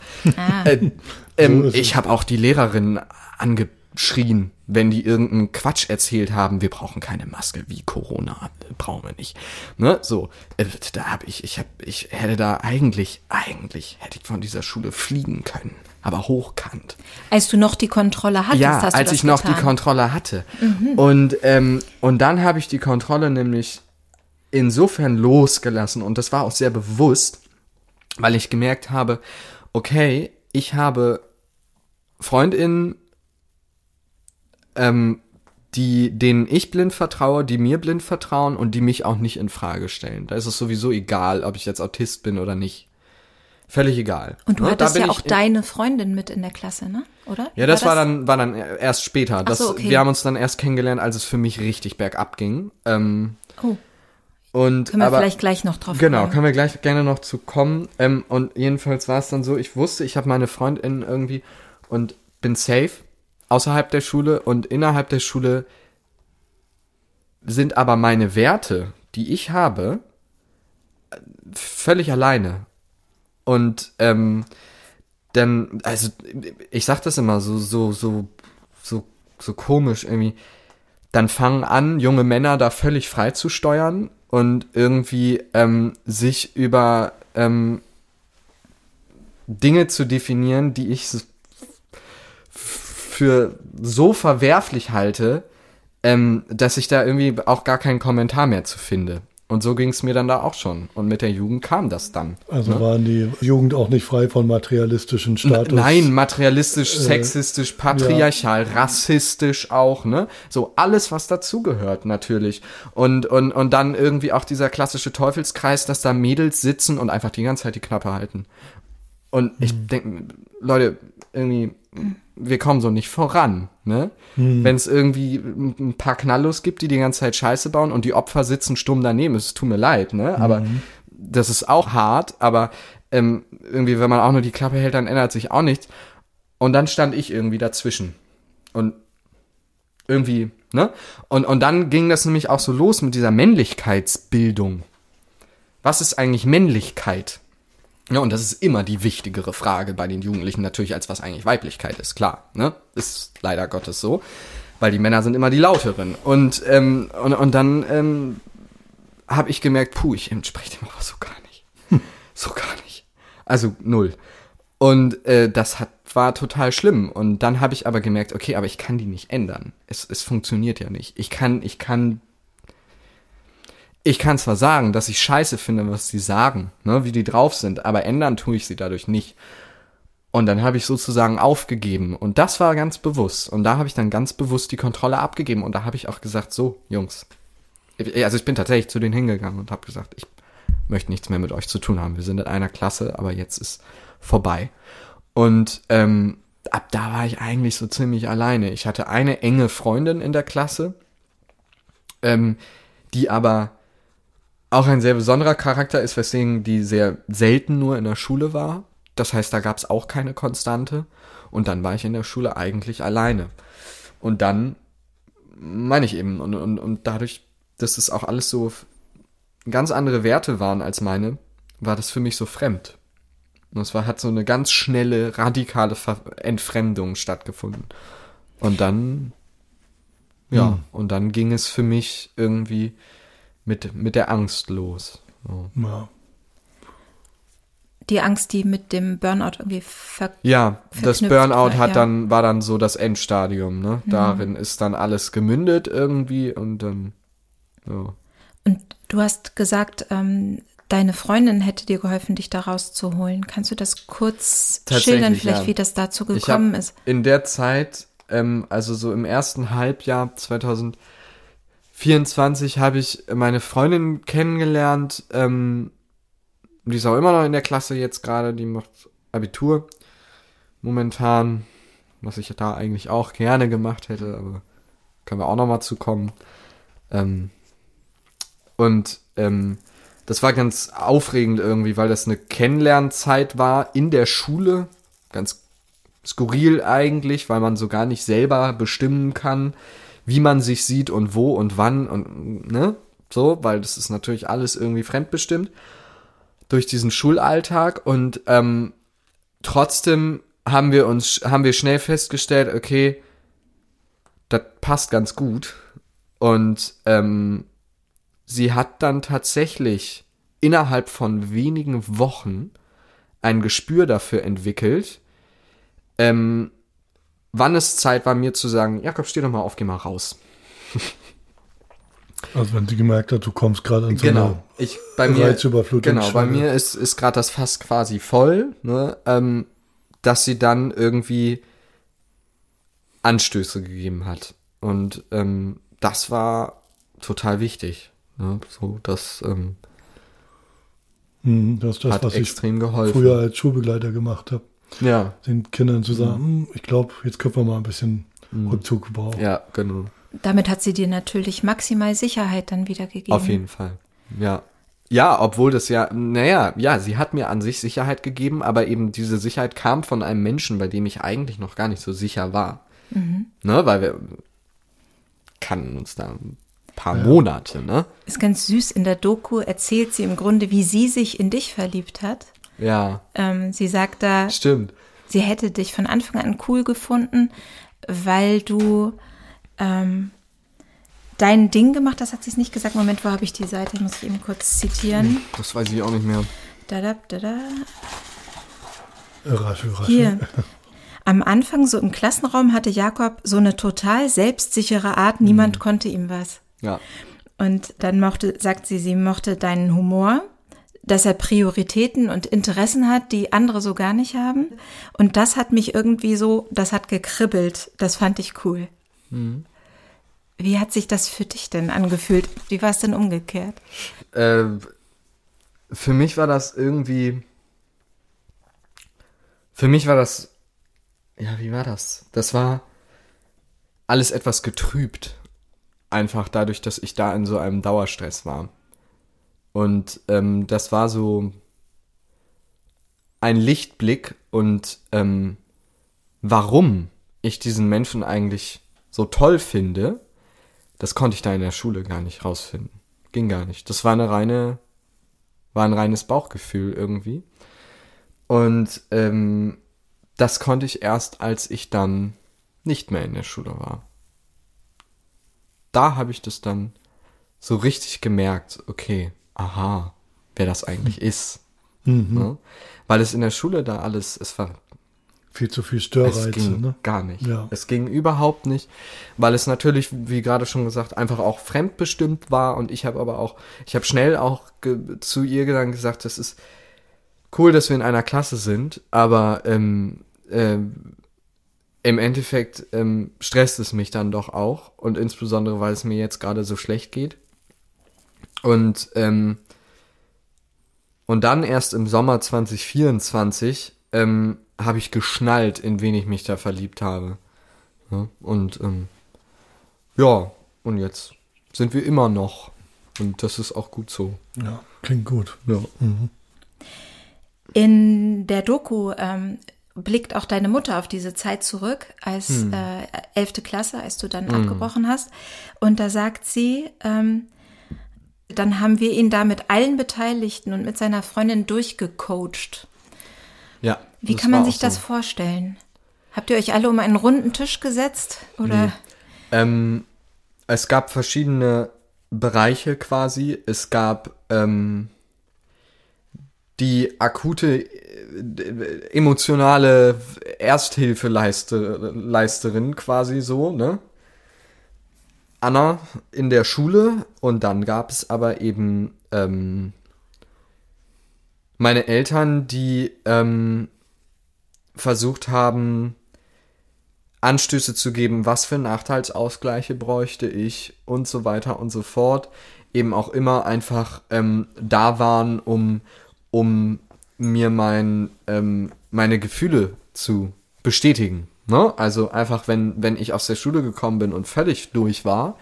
Speaker 5: Ich habe auch die Lehrerinnen angeschrien, wenn die irgendeinen Quatsch erzählt haben, wir brauchen keine Maske, wie Corona, brauchen wir nicht. Ne, so, da habe ich hätte da eigentlich hätte ich von dieser Schule fliegen können, aber hochkant.
Speaker 2: Als du noch die Kontrolle hattest,
Speaker 5: ja,
Speaker 2: hast du
Speaker 5: als
Speaker 2: das
Speaker 5: ich noch
Speaker 2: getan?
Speaker 5: die Kontrolle hatte. Und dann habe ich die Kontrolle nämlich insofern losgelassen und das war auch sehr bewusst, weil ich gemerkt habe, okay, ich habe FreundInnen, denen ich blind vertraue, die mir blind vertrauen und die mich auch nicht in Frage stellen. Da ist es sowieso egal, ob ich jetzt Autist bin oder nicht. Völlig egal.
Speaker 2: Und du
Speaker 5: ne?
Speaker 2: hattest ja auch deine Freundin mit in der Klasse, ne? Oder?
Speaker 5: Ja, das war dann erst später.
Speaker 2: Ach so, okay.
Speaker 5: Wir haben uns dann erst kennengelernt, als es für mich richtig bergab ging.
Speaker 2: Und können wir vielleicht gleich noch drauf
Speaker 5: Genau,
Speaker 2: kommen.
Speaker 5: können wir gleich gerne noch zu kommen. Und jedenfalls war es dann so, ich wusste, ich habe meine Freundin irgendwie und bin safe außerhalb der Schule und innerhalb der Schule sind aber meine Werte, die ich habe, völlig alleine. Und dann, also ich sag das immer so komisch irgendwie, dann fangen an, junge Männer da völlig frei zu steuern und irgendwie sich über Dinge zu definieren, die ich für so verwerflich halte, dass ich da irgendwie auch gar keinen Kommentar mehr zu finde. Und so ging es mir dann da auch schon. Und mit der Jugend kam das dann.
Speaker 3: Also waren die Jugend auch nicht frei von materialistischen Status?
Speaker 5: Nein, materialistisch, sexistisch, patriarchal, rassistisch auch, ne? So alles, was dazugehört natürlich. Und dann irgendwie auch dieser klassische Teufelskreis, dass da Mädels sitzen und einfach die ganze Zeit die Klappe halten. Und ich denke, Leute, irgendwie, wir kommen so nicht voran, ne? Wenn es irgendwie ein paar Knallos gibt, die ganze Zeit Scheiße bauen und die Opfer sitzen stumm daneben, es tut mir leid, ne? Aber das ist auch hart, aber irgendwie, wenn man auch nur die Klappe hält, dann ändert sich auch nichts. Und dann stand ich irgendwie dazwischen. Und irgendwie, ne? Und dann ging das nämlich auch so los mit dieser Männlichkeitsbildung. Was ist eigentlich Männlichkeit? Ja, und das ist immer die wichtigere Frage bei den Jugendlichen natürlich, als was eigentlich Weiblichkeit ist, klar, ne? Ist leider Gottes so, weil die Männer sind immer die Lauteren. Und dann habe ich gemerkt, ich entspreche dem aber so gar nicht. So gar nicht. Also 0. Und war total schlimm. Und dann habe ich aber gemerkt, okay, aber ich kann die nicht ändern. Es funktioniert ja nicht. Ich kann zwar sagen, dass ich scheiße finde, was sie sagen, ne, wie die drauf sind, aber ändern tue ich sie dadurch nicht. Und dann habe ich sozusagen aufgegeben. Und das war ganz bewusst. Und da habe ich dann ganz bewusst die Kontrolle abgegeben. Und da habe ich auch gesagt, so, Jungs. Also ich bin tatsächlich zu denen hingegangen und habe gesagt, ich möchte nichts mehr mit euch zu tun haben. Wir sind in einer Klasse, aber jetzt ist vorbei. Und ab da war ich eigentlich so ziemlich alleine. Ich hatte eine enge Freundin in der Klasse, die aber auch ein sehr besonderer Charakter ist, weswegen die sehr selten nur in der Schule war. Das heißt, da gab es auch keine Konstante. Und dann war ich in der Schule eigentlich alleine. Und dann, meine ich eben, und dadurch, dass das auch alles so ganz andere Werte waren als meine, war das für mich so fremd. Und es hat so eine ganz schnelle, radikale Entfremdung stattgefunden. Und dann, und dann ging es für mich irgendwie mit der Angst los. So.
Speaker 3: Ja.
Speaker 2: Die Angst, die mit dem Burnout irgendwie
Speaker 5: Ja, das
Speaker 2: verknüpft
Speaker 5: Burnout
Speaker 2: war,
Speaker 5: war dann so das Endstadium, ne? Darin ist dann alles gemündet irgendwie und dann, ja.
Speaker 2: Und du hast gesagt, deine Freundin hätte dir geholfen, dich da rauszuholen. Kannst du das kurz schildern, vielleicht, wie das dazu gekommen ist?
Speaker 5: In der Zeit, also so im ersten Halbjahr 2024 habe ich meine Freundin kennengelernt, die ist auch immer noch in der Klasse jetzt gerade, die macht Abitur momentan, was ich da eigentlich auch gerne gemacht hätte, aber können wir auch noch mal zukommen. Das war ganz aufregend irgendwie, weil das eine Kennenlernzeit war in der Schule, ganz skurril eigentlich, weil man so gar nicht selber bestimmen kann, wie man sich sieht und wo und wann und ne, so, weil das ist natürlich alles irgendwie fremdbestimmt durch diesen Schulalltag und trotzdem haben wir schnell festgestellt, okay, das passt ganz gut und sie hat dann tatsächlich innerhalb von wenigen Wochen ein Gespür dafür entwickelt, wann es Zeit war, mir zu sagen, Jakob, steh doch mal auf, geh mal raus.
Speaker 3: Also wenn sie gemerkt hat, du kommst gerade an so eine
Speaker 5: Reizüberflutung. Genau, bei mir ist gerade das Fass quasi voll, ne, dass sie dann irgendwie Anstöße gegeben hat. Und das war total wichtig. Ne, so, das
Speaker 3: das ist das,
Speaker 5: hat
Speaker 3: was
Speaker 5: extrem
Speaker 3: ich
Speaker 5: geholfen.
Speaker 3: Früher als Schulbegleiter gemacht habe.
Speaker 5: Ja.
Speaker 3: Den Kindern zu sagen, ich glaube, jetzt können wir mal ein bisschen Rückzug gebrauchen.
Speaker 5: Ja, genau.
Speaker 2: Damit hat sie dir natürlich maximal Sicherheit dann wieder gegeben.
Speaker 5: Auf jeden Fall, ja. Ja, obwohl das sie hat mir an sich Sicherheit gegeben, aber eben diese Sicherheit kam von einem Menschen, bei dem ich eigentlich noch gar nicht so sicher war. Ne, weil wir kannten uns da ein paar Monate, ne?
Speaker 2: Ist ganz süß, in der Doku erzählt sie im Grunde, wie sie sich in dich verliebt hat.
Speaker 5: Ja.
Speaker 2: Sie sagt da,
Speaker 5: stimmt.
Speaker 2: Sie hätte dich von Anfang an cool gefunden, weil du dein Ding gemacht hast, hat sie es nicht gesagt. Moment, wo habe ich die Seite? Muss ich eben kurz zitieren.
Speaker 5: Das weiß ich auch nicht mehr.
Speaker 3: Raschel.
Speaker 2: Hier. Am Anfang, so im Klassenraum, hatte Jakob so eine total selbstsichere Art. Niemand konnte ihm was.
Speaker 5: Ja.
Speaker 2: Und dann sagt sie mochte deinen Humor, dass er Prioritäten und Interessen hat, die andere so gar nicht haben. Und das hat mich irgendwie so, das hat gekribbelt. Das fand ich cool. Wie hat sich das für dich denn angefühlt? Wie war es denn umgekehrt?
Speaker 5: Für mich war das, wie war das? Das war alles etwas getrübt. Einfach dadurch, dass ich da in so einem Dauerstress war. Und das war so ein Lichtblick und warum ich diesen Menschen eigentlich so toll finde, das konnte ich da in der Schule gar nicht rausfinden. Ging gar nicht. Das war ein reines Bauchgefühl irgendwie. Und das konnte ich erst, als ich dann nicht mehr in der Schule war. Da habe ich das dann so richtig gemerkt, okay, aha, wer das eigentlich ist. Ne? Weil es in der Schule da alles, es war
Speaker 3: Viel zu viel Störreize,
Speaker 5: es ging
Speaker 3: ne?
Speaker 5: gar nicht.
Speaker 3: Ja.
Speaker 5: Es ging überhaupt nicht, weil es natürlich, wie gerade schon gesagt, einfach auch fremdbestimmt war und ich habe schnell auch zu ihr dann gesagt, das ist cool, dass wir in einer Klasse sind, aber im Endeffekt stresst es mich dann doch auch und insbesondere, weil es mir jetzt gerade so schlecht geht. Und dann erst im Sommer 2024 habe ich geschnallt, in wen ich mich da verliebt habe. Ja, und und jetzt sind wir immer noch. Und das ist auch gut so.
Speaker 3: Ja, klingt gut.
Speaker 5: Ja.
Speaker 2: In der Doku blickt auch deine Mutter auf diese Zeit zurück, als 11. Klasse, als du dann abgebrochen hast. Und da sagt sie, dann haben wir ihn da mit allen Beteiligten und mit seiner Freundin durchgecoacht.
Speaker 5: Ja.
Speaker 2: Wie kann man sich das vorstellen? Habt ihr euch alle um einen runden Tisch gesetzt? Oder?
Speaker 5: Nee. Es gab verschiedene Bereiche quasi. Es gab die akute emotionale Ersthilfeleisterin quasi so, ne? Anna in der Schule und dann gab es aber eben meine Eltern, die versucht haben, Anstöße zu geben, was für Nachteilsausgleiche bräuchte ich und so weiter und so fort. Eben auch immer einfach da waren, um mir meine Gefühle zu bestätigen. Ne? Also einfach, wenn ich aus der Schule gekommen bin und völlig durch war,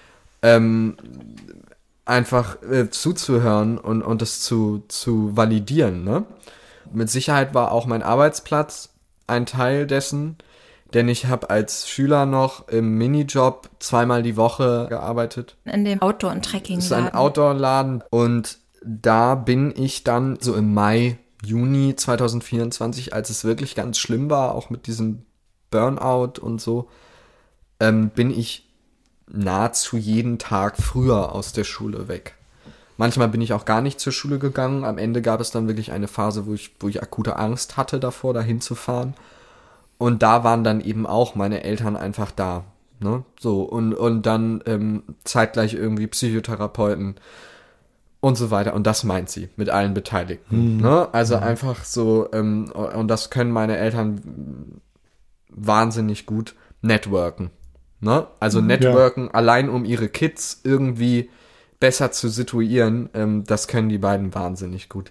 Speaker 5: einfach zuzuhören und das zu validieren. Ne? Mit Sicherheit war auch mein Arbeitsplatz ein Teil dessen, denn ich habe als Schüler noch im Minijob 2-mal die Woche gearbeitet.
Speaker 2: In dem Outdoor- und Trekking-Laden.
Speaker 5: Das ist ein Outdoor-Laden und da bin ich dann so im Mai, Juni 2024, als es wirklich ganz schlimm war, auch mit diesem Burnout und so, bin ich nahezu jeden Tag früher aus der Schule weg. Manchmal bin ich auch gar nicht zur Schule gegangen. Am Ende gab es dann wirklich eine Phase, wo ich akute Angst hatte davor, dahin zu fahren. Und da waren dann eben auch meine Eltern einfach da. Ne? So, und dann zeitgleich irgendwie Psychotherapeuten und so weiter. Und das meint sie mit allen Beteiligten. Ne? Also einfach so, und das können meine Eltern wahnsinnig gut networken. Ne? Also networken allein um ihre Kids irgendwie besser zu situieren, das können die beiden wahnsinnig gut.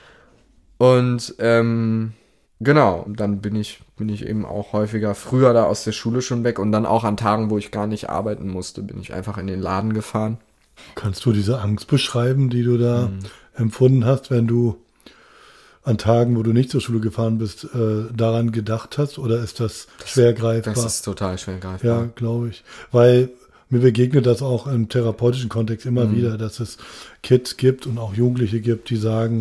Speaker 5: Und genau, dann bin ich eben auch häufiger früher da aus der Schule schon weg und dann auch an Tagen, wo ich gar nicht arbeiten musste, bin ich einfach in den Laden gefahren.
Speaker 3: Kannst du diese Angst beschreiben, die du da empfunden hast, wenn du an Tagen, wo du nicht zur Schule gefahren bist, daran gedacht hast? Oder ist das schwer greifbar?
Speaker 5: Das ist total schwer greifbar.
Speaker 3: Ja, glaube ich. Weil mir begegnet das auch im therapeutischen Kontext immer wieder, dass es Kids gibt und auch Jugendliche gibt, die sagen,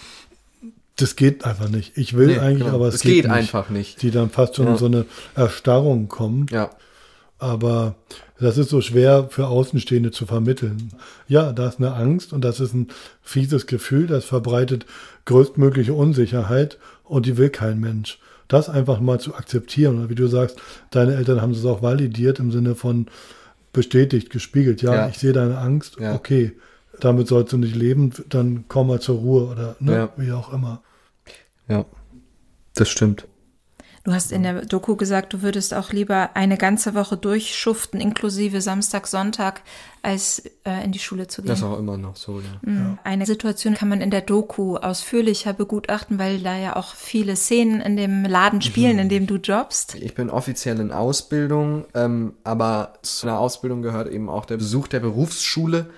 Speaker 3: das geht einfach nicht. Ich will eigentlich, aber es geht nicht.
Speaker 5: Einfach nicht.
Speaker 3: Die dann fast schon in so eine Erstarrung kommen.
Speaker 5: Ja.
Speaker 3: Aber das ist so schwer für Außenstehende zu vermitteln. Ja, da ist eine Angst und das ist ein fieses Gefühl, das verbreitet größtmögliche Unsicherheit und die will kein Mensch. Das einfach mal zu akzeptieren. Oder wie du sagst, deine Eltern haben es auch validiert im Sinne von bestätigt, gespiegelt. Ja, ich sehe deine Angst. Ja. Okay, damit sollst du nicht leben, dann komm mal zur Ruhe oder wie auch immer.
Speaker 5: Ja, das stimmt.
Speaker 2: Du hast in der Doku gesagt, du würdest auch lieber eine ganze Woche durchschuften, inklusive Samstag, Sonntag, als in die Schule zu gehen.
Speaker 5: Das ist auch immer noch so, ja.
Speaker 2: Eine Situation kann man in der Doku ausführlicher begutachten, weil da ja auch viele Szenen in dem Laden spielen, in dem du jobbst.
Speaker 5: Ich bin offiziell in Ausbildung, aber zu einer Ausbildung gehört eben auch der Besuch der Berufsschule.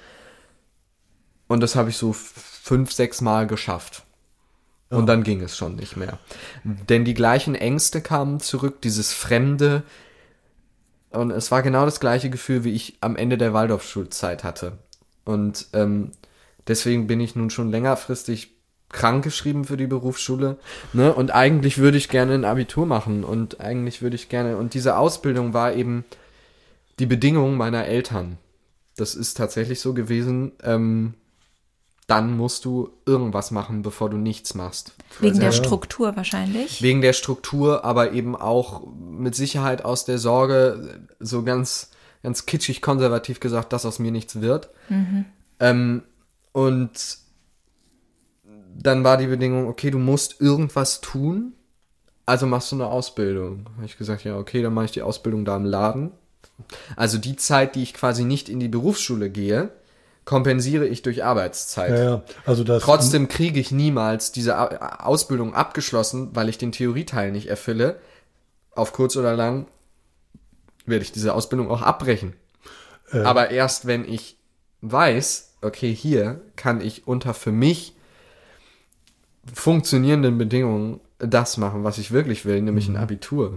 Speaker 5: Und das habe ich so 5-6 Mal geschafft. Und dann ging es schon nicht mehr. Denn die gleichen Ängste kamen zurück, dieses Fremde. Und es war genau das gleiche Gefühl, wie ich am Ende der Waldorfschulzeit hatte. Und deswegen bin ich nun schon längerfristig krankgeschrieben für die Berufsschule. Ne? Und eigentlich würde ich gerne ein Abitur machen. Und diese Ausbildung war eben die Bedingung meiner Eltern. Das ist tatsächlich so gewesen. dann musst du irgendwas machen, bevor du nichts machst.
Speaker 2: Wegen der
Speaker 3: Ja.
Speaker 2: Struktur wahrscheinlich.
Speaker 5: Wegen der Struktur, aber eben auch mit Sicherheit aus der Sorge, so ganz kitschig konservativ gesagt, dass aus mir nichts wird. Und dann war die Bedingung, okay, du musst irgendwas tun, also machst du eine Ausbildung. Habe ich gesagt, ja, okay, dann mache ich die Ausbildung da im Laden. Also die Zeit, die ich quasi nicht in die Berufsschule gehe, kompensiere ich durch Arbeitszeit.
Speaker 3: Ja, also das.
Speaker 5: Trotzdem kriege ich niemals diese Ausbildung abgeschlossen, weil ich den Theorieteil nicht erfülle. Auf kurz oder lang werde ich diese Ausbildung auch abbrechen. Aber erst wenn ich weiß, okay, hier kann ich unter für mich funktionierenden Bedingungen das machen, was ich wirklich will, nämlich ein Abitur.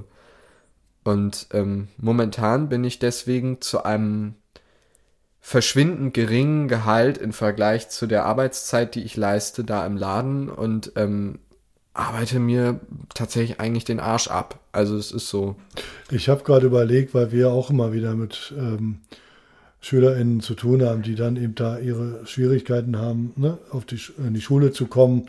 Speaker 5: Und momentan bin ich deswegen zu einem verschwindend geringen Gehalt im Vergleich zu der Arbeitszeit, die ich leiste, da im Laden und arbeite mir tatsächlich eigentlich den Arsch ab. Also es ist so.
Speaker 3: Ich habe gerade überlegt, weil wir auch immer wieder mit SchülerInnen zu tun haben, die dann eben da ihre Schwierigkeiten haben, ne, in die Schule zu kommen,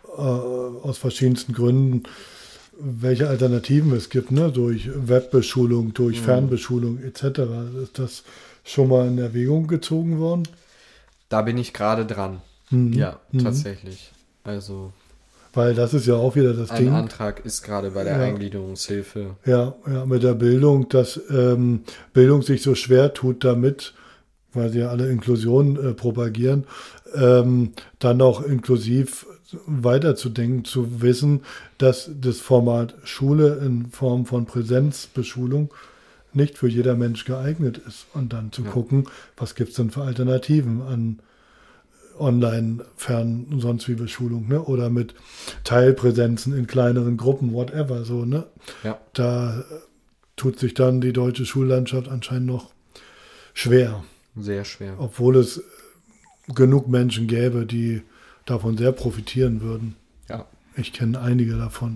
Speaker 3: aus verschiedensten Gründen, welche Alternativen es gibt, ne, durch Webbeschulung, durch Fernbeschulung etc. Ist das schon mal in Erwägung gezogen worden?
Speaker 5: Da bin ich gerade dran. Ja, tatsächlich. Also
Speaker 3: Weil das ist ja auch wieder das
Speaker 5: ein
Speaker 3: Ding.
Speaker 5: Antrag ist gerade bei der Eingliederungshilfe.
Speaker 3: Ja, mit der Bildung, dass Bildung sich so schwer tut damit, weil sie ja alle Inklusion propagieren, dann auch inklusiv weiterzudenken, zu wissen, dass das Format Schule in Form von Präsenzbeschulung nicht für jeder Mensch geeignet ist. Und dann zu gucken, was gibt's denn für Alternativen an Online, Fern- und sonst wie Beschulung, ne? Oder mit Teilpräsenzen in kleineren Gruppen, whatever, so, ne?
Speaker 5: Ja.
Speaker 3: Da tut sich dann die deutsche Schullandschaft anscheinend noch schwer,
Speaker 5: Sehr schwer.
Speaker 3: obwohl es genug Menschen gäbe, die davon sehr profitieren würden.
Speaker 5: Ja.
Speaker 3: Ich kenne einige davon.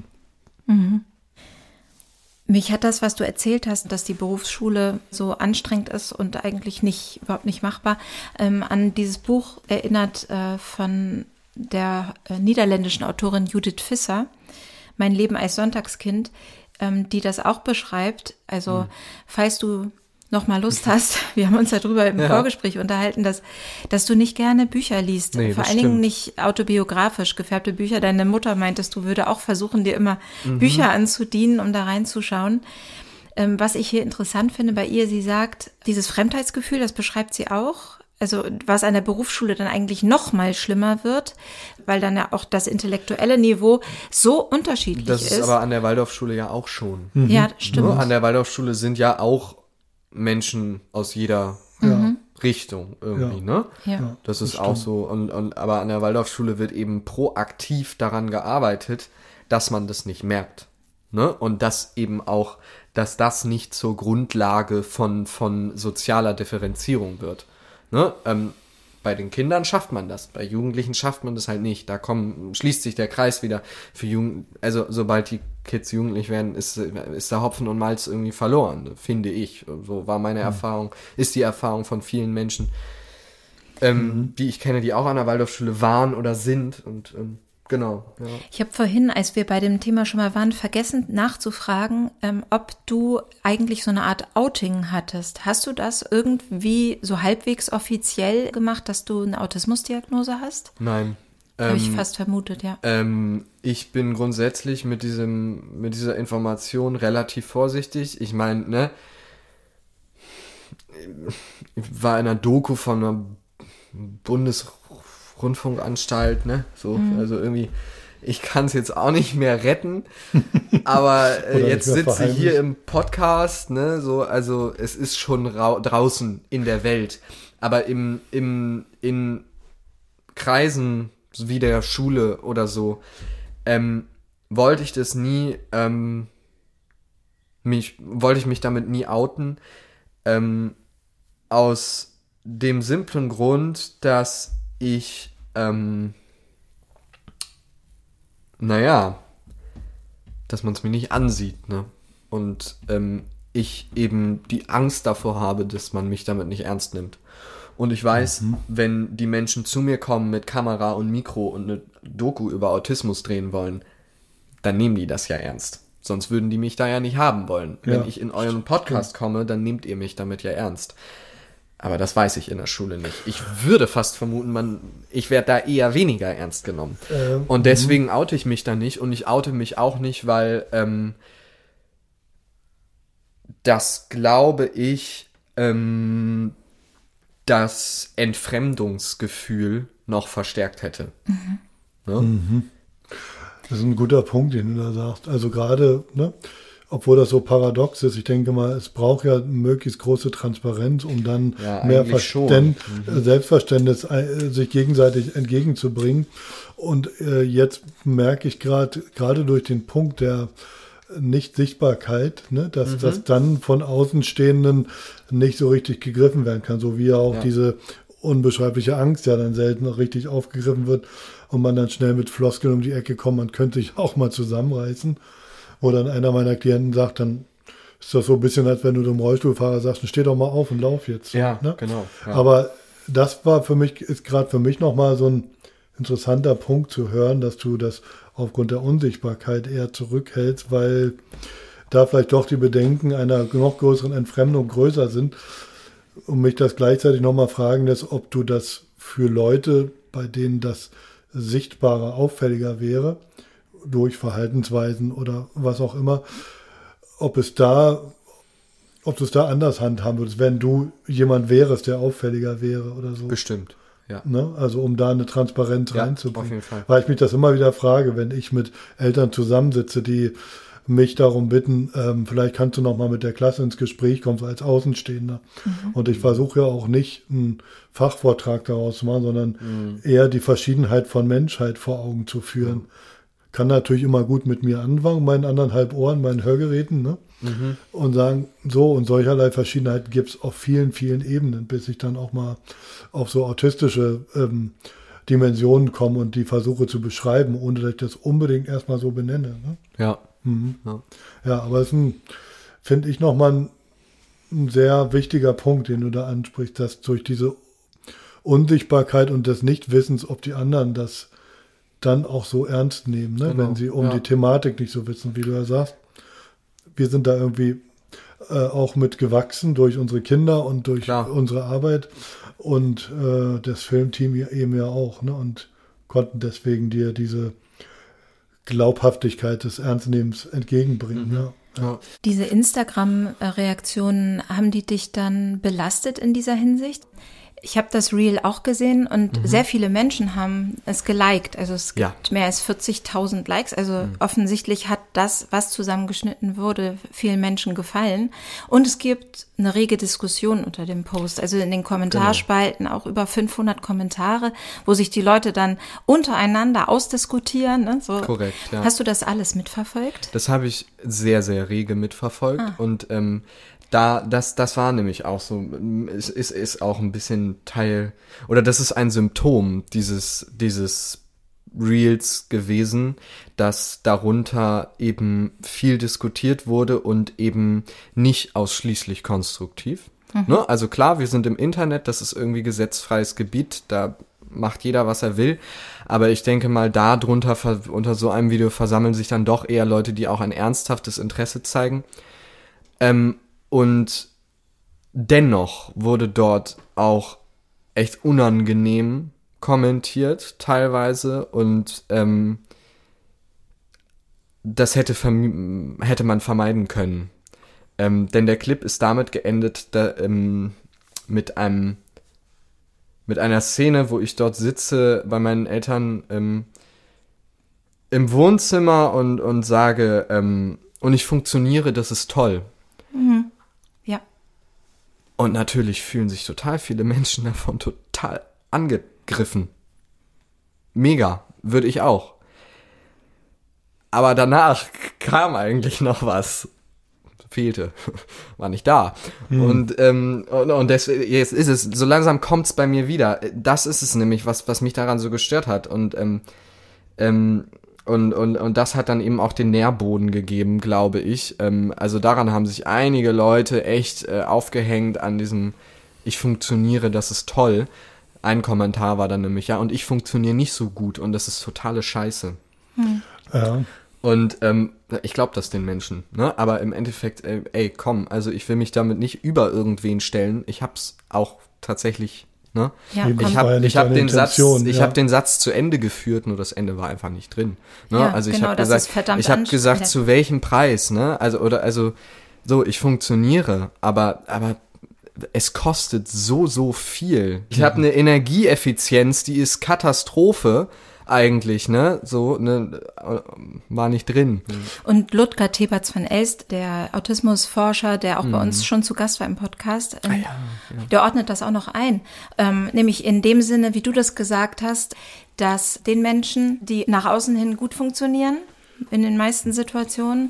Speaker 2: Mich hat das, was du erzählt hast, dass die Berufsschule so anstrengend ist und eigentlich überhaupt nicht machbar, an dieses Buch erinnert von der niederländischen Autorin Judith Visser, Mein Leben als Sonntagskind, die das auch beschreibt. Also falls du noch mal Lust hast, wir haben uns darüber im Vorgespräch unterhalten, dass du nicht gerne Bücher liest.
Speaker 5: Nee,
Speaker 2: Vor
Speaker 5: das
Speaker 2: allen Dingen
Speaker 5: stimmt.
Speaker 2: nicht autobiografisch gefärbte Bücher. Deine Mutter meintest, du würde auch versuchen, dir immer Bücher anzudienen, um da reinzuschauen. Was ich hier interessant finde bei ihr, sie sagt, dieses Fremdheitsgefühl, das beschreibt sie auch. Also was an der Berufsschule dann eigentlich noch mal schlimmer wird, weil dann ja auch das intellektuelle Niveau so unterschiedlich
Speaker 5: Das ist aber an der Waldorfschule ja auch schon.
Speaker 2: Ja, stimmt.
Speaker 5: An der Waldorfschule sind ja auch Menschen aus jeder Richtung irgendwie, ne?
Speaker 2: Ja.
Speaker 5: Das ist auch so. Aber an der Waldorfschule wird eben proaktiv daran gearbeitet, dass man das nicht merkt. Ne? Und dass eben auch, dass das nicht zur Grundlage von sozialer Differenzierung wird. Ne? Bei den Kindern schafft man das, bei Jugendlichen schafft man das halt nicht. Da schließt sich der Kreis wieder für also sobald die Kids jugendlich werden, ist der Hopfen und Malz irgendwie verloren, finde ich. So war meine Erfahrung, ist die Erfahrung von vielen Menschen, die ich kenne, die auch an der Waldorfschule waren oder sind und genau. Ja.
Speaker 2: Ich habe vorhin, als wir bei dem Thema schon mal waren, vergessen nachzufragen, ob du eigentlich so eine Art Outing hattest. Hast du das irgendwie so halbwegs offiziell gemacht, dass du eine Autismusdiagnose hast?
Speaker 5: Nein.
Speaker 2: Habe ich fast vermutet, ja.
Speaker 5: Ich bin grundsätzlich mit dieser Information relativ vorsichtig. Ich meine, ne, ich war in einer Doku von einer Bundesrundfunkanstalt, ne, so, also irgendwie, ich kann es jetzt auch nicht mehr retten, aber jetzt
Speaker 3: nicht mehr
Speaker 5: sitze ich hier
Speaker 3: verheimlichen.
Speaker 5: im Podcast, ne, so, also es ist schon draußen in der Welt, aber in Kreisen wie der Schule oder so, wollte ich das nie, wollte ich mich damit nie outen, aus dem simplen Grund, dass ich, dass man es mir nicht ansieht, ne? Und ich eben die Angst davor habe, dass man mich damit nicht ernst nimmt. Und ich weiß, wenn die Menschen zu mir kommen mit Kamera und Mikro und eine Doku über Autismus drehen wollen, dann nehmen die das ja ernst. Sonst würden die mich da ja nicht haben wollen.
Speaker 3: Ja,
Speaker 5: Wenn ich in euren Podcast komme, dann nehmt ihr mich damit ja ernst. Aber das weiß ich in der Schule nicht. Ich würde fast vermuten, ich werde da eher weniger ernst genommen. Und deswegen oute ich mich da nicht. Und ich oute mich auch nicht, weil das, glaube ich, das Entfremdungsgefühl noch verstärkt hätte. Ne?
Speaker 3: Das ist ein guter Punkt, den du da sagst. Also gerade, ne, obwohl das so paradox ist, ich denke mal, es braucht ja möglichst große Transparenz, um dann mehr Selbstverständnis sich gegenseitig entgegenzubringen. Und jetzt merke ich gerade durch den Punkt der Nicht-Sichtbarkeit, ne, dass das dann von Außenstehenden nicht so richtig gegriffen werden kann, so wie ja auch diese unbeschreibliche Angst ja dann selten noch richtig aufgegriffen wird und man dann schnell mit Floskeln um die Ecke kommt, man könnte sich auch mal zusammenreißen. Wo dann einer meiner Klienten sagt, dann ist das so ein bisschen, als wenn du dem Rollstuhlfahrer sagst, steh doch mal auf und lauf jetzt.
Speaker 5: Ja,
Speaker 3: ne?
Speaker 5: genau. Ja.
Speaker 3: Aber das ist gerade für mich nochmal so ein interessanter Punkt zu hören, dass du das aufgrund der Unsichtbarkeit eher zurückhältst, weil da vielleicht doch die Bedenken einer noch größeren Entfremdung größer sind. Und mich das gleichzeitig nochmal fragen lässt, ob du das für Leute, bei denen das Sichtbare auffälliger wäre, durch Verhaltensweisen oder was auch immer, ob du es da anders handhaben würdest, wenn du jemand wärst, der auffälliger wäre oder so.
Speaker 5: Bestimmt, ja.
Speaker 3: Ne? Also um da eine Transparenz reinzubringen.
Speaker 5: Auf jeden Fall.
Speaker 3: Weil ich mich das immer wieder frage, wenn ich mit Eltern zusammensitze, die mich darum bitten, vielleicht kannst du noch mal mit der Klasse ins Gespräch kommen, so als Außenstehender. Und ich versuche ja auch nicht einen Fachvortrag daraus zu machen, sondern eher die Verschiedenheit von Menschheit vor Augen zu führen. Kann natürlich immer gut mit mir anfangen, meinen 1,5 Ohren, meinen Hörgeräten, ne? Und sagen, so und solcherlei Verschiedenheiten gibt es auf vielen, vielen Ebenen, bis ich dann auch mal auf so autistische Dimensionen komme und die versuche zu beschreiben, ohne dass ich das unbedingt erstmal so benenne. Ne?
Speaker 5: Ja.
Speaker 3: Ja, aber es ist finde ich, nochmal ein sehr wichtiger Punkt, den du da ansprichst, dass durch diese Unsichtbarkeit und des Nichtwissens, ob die anderen das dann auch so ernst nehmen, ne?
Speaker 5: Genau,
Speaker 3: Wenn sie die Thematik nicht so wissen, wie du ja sagst. Wir sind da irgendwie auch mit gewachsen durch unsere Kinder und durch unsere Arbeit und das Filmteam eben ja auch, ne? Und konnten deswegen dir diese Glaubhaftigkeit des Ernstnehmens entgegenbringen. Ja.
Speaker 2: Diese Instagram-Reaktionen, haben die dich dann belastet in dieser Hinsicht? Ich habe das Reel auch gesehen und sehr viele Menschen haben es geliked. Also es gibt mehr als 40.000 Likes. Also offensichtlich hat das, was zusammengeschnitten wurde, vielen Menschen gefallen. Und es gibt eine rege Diskussion unter dem Post. Also in den Kommentarspalten auch über 500 Kommentare, wo sich die Leute dann untereinander ausdiskutieren. Ne? So.
Speaker 5: Korrekt, ja.
Speaker 2: Hast du das alles mitverfolgt?
Speaker 5: Das habe ich sehr, sehr rege mitverfolgt. Und das war nämlich auch so, es ist auch ein bisschen Teil, oder das ist ein Symptom dieses Reels gewesen, dass darunter eben viel diskutiert wurde und eben nicht ausschließlich konstruktiv. Ne? Also klar, wir sind im Internet, das ist irgendwie gesetzfreies Gebiet, da macht jeder, was er will, aber ich denke mal, unter so einem Video versammeln sich dann doch eher Leute, die auch ein ernsthaftes Interesse zeigen. Und dennoch wurde dort auch echt unangenehm kommentiert, teilweise, und das hätte man vermeiden können. Denn der Clip ist damit geendet, mit einer Szene, wo ich dort sitze bei meinen Eltern im Wohnzimmer und sage, und ich funktioniere, das ist toll.
Speaker 2: Ja.
Speaker 5: Und natürlich fühlen sich total viele Menschen davon total angegriffen. Mega, würde ich auch. Aber danach kam eigentlich noch was. Fehlte. War nicht da. Und deswegen, jetzt ist es, so langsam kommt's bei mir wieder. Das ist es nämlich, was mich daran so gestört hat. Und das hat dann eben auch den Nährboden gegeben, glaube ich. Also daran haben sich einige Leute echt aufgehängt an diesem ich funktioniere, das ist toll. Ein Kommentar war dann nämlich, ja, und ich funktioniere nicht so gut und das ist totale Scheiße.
Speaker 3: Ja.
Speaker 5: Und ich glaube das den Menschen, ne? Aber im Endeffekt, ey, komm, also ich will mich damit nicht über irgendwen stellen. Ich hab's auch tatsächlich, ne?
Speaker 2: Ja,
Speaker 3: Eben,
Speaker 2: komm.
Speaker 5: Ich
Speaker 3: war ja
Speaker 5: habe
Speaker 3: nicht
Speaker 5: hab
Speaker 3: deine
Speaker 5: den Satz,
Speaker 3: Intention,
Speaker 5: ich
Speaker 3: ja.
Speaker 5: habe den Satz zu Ende geführt, nur das Ende war einfach nicht drin. Ne?
Speaker 2: Ja,
Speaker 5: also ich
Speaker 2: genau,
Speaker 5: habe
Speaker 2: das
Speaker 5: gesagt,
Speaker 2: ist verdammt
Speaker 5: ich habe gesagt,
Speaker 2: anstrengend.
Speaker 5: zu welchem Preis, ne? Also so, ich funktioniere, aber es kostet so viel. Ich habe eine Energieeffizienz, die ist Katastrophe eigentlich, ne? So, ne, war nicht drin.
Speaker 2: Und Ludger Teberts von Elst, der Autismusforscher, der auch bei uns schon zu Gast war im Podcast, der ordnet das auch noch ein. Nämlich in dem Sinne, wie du das gesagt hast, dass den Menschen, die nach außen hin gut funktionieren, in den meisten Situationen,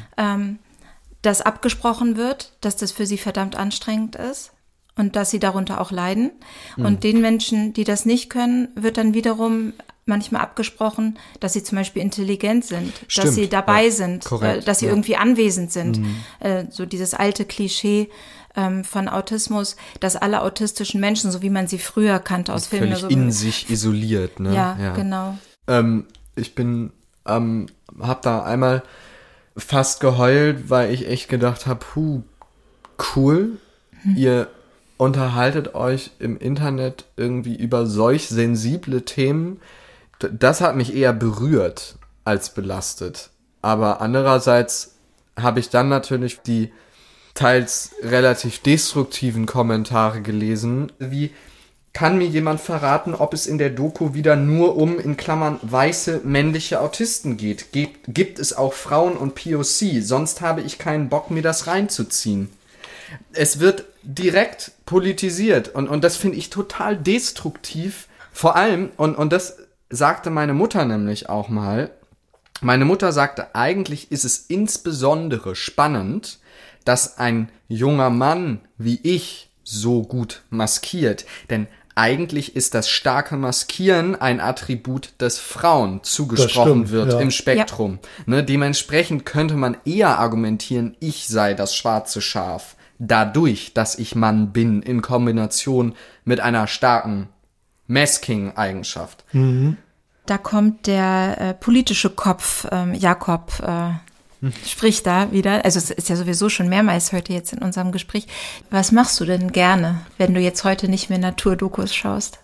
Speaker 2: dass abgesprochen wird, dass das für sie verdammt anstrengend ist und dass sie darunter auch leiden. Und den Menschen, die das nicht können, wird dann wiederum manchmal abgesprochen, dass sie zum Beispiel intelligent sind,
Speaker 5: Stimmt,
Speaker 2: dass sie dabei
Speaker 5: ja,
Speaker 2: sind,
Speaker 5: korrekt,
Speaker 2: dass sie
Speaker 5: ja.
Speaker 2: irgendwie anwesend sind. So dieses alte Klischee von Autismus, dass alle autistischen Menschen, so wie man sie früher kannte aus Filmen,
Speaker 5: Völlig
Speaker 2: so
Speaker 5: in sich isoliert, ne?
Speaker 2: ja, genau.
Speaker 5: Ich bin, hab da einmal fast geheult, weil ich echt gedacht habe, cool, ihr unterhaltet euch im Internet irgendwie über solch sensible Themen. Das hat mich eher berührt als belastet. Aber andererseits habe ich dann natürlich die teils relativ destruktiven Kommentare gelesen, wie: Kann mir jemand verraten, ob es in der Doku wieder nur um, in Klammern, weiße männliche Autisten geht? Gibt es auch Frauen und POC? Sonst habe ich keinen Bock, mir das reinzuziehen. Es wird direkt politisiert und das finde ich total destruktiv. Vor allem, und das sagte meine Mutter nämlich auch mal, meine Mutter sagte, eigentlich ist es insbesondere spannend, dass ein junger Mann wie ich so gut maskiert, denn eigentlich ist das starke Maskieren ein Attribut, das Frauen zugesprochen
Speaker 3: stimmt,
Speaker 5: wird
Speaker 3: ja.
Speaker 5: im Spektrum. Ne, dementsprechend könnte man eher argumentieren, ich sei das schwarze Schaf, dadurch, dass ich Mann bin, in Kombination mit einer starken Masking-Eigenschaft.
Speaker 2: Da kommt der politische Kopf, Jakob, spricht da wieder. Also es ist ja sowieso schon mehrmals heute jetzt in unserem Gespräch. Was machst du denn gerne, wenn du jetzt heute nicht mehr Naturdokus schaust?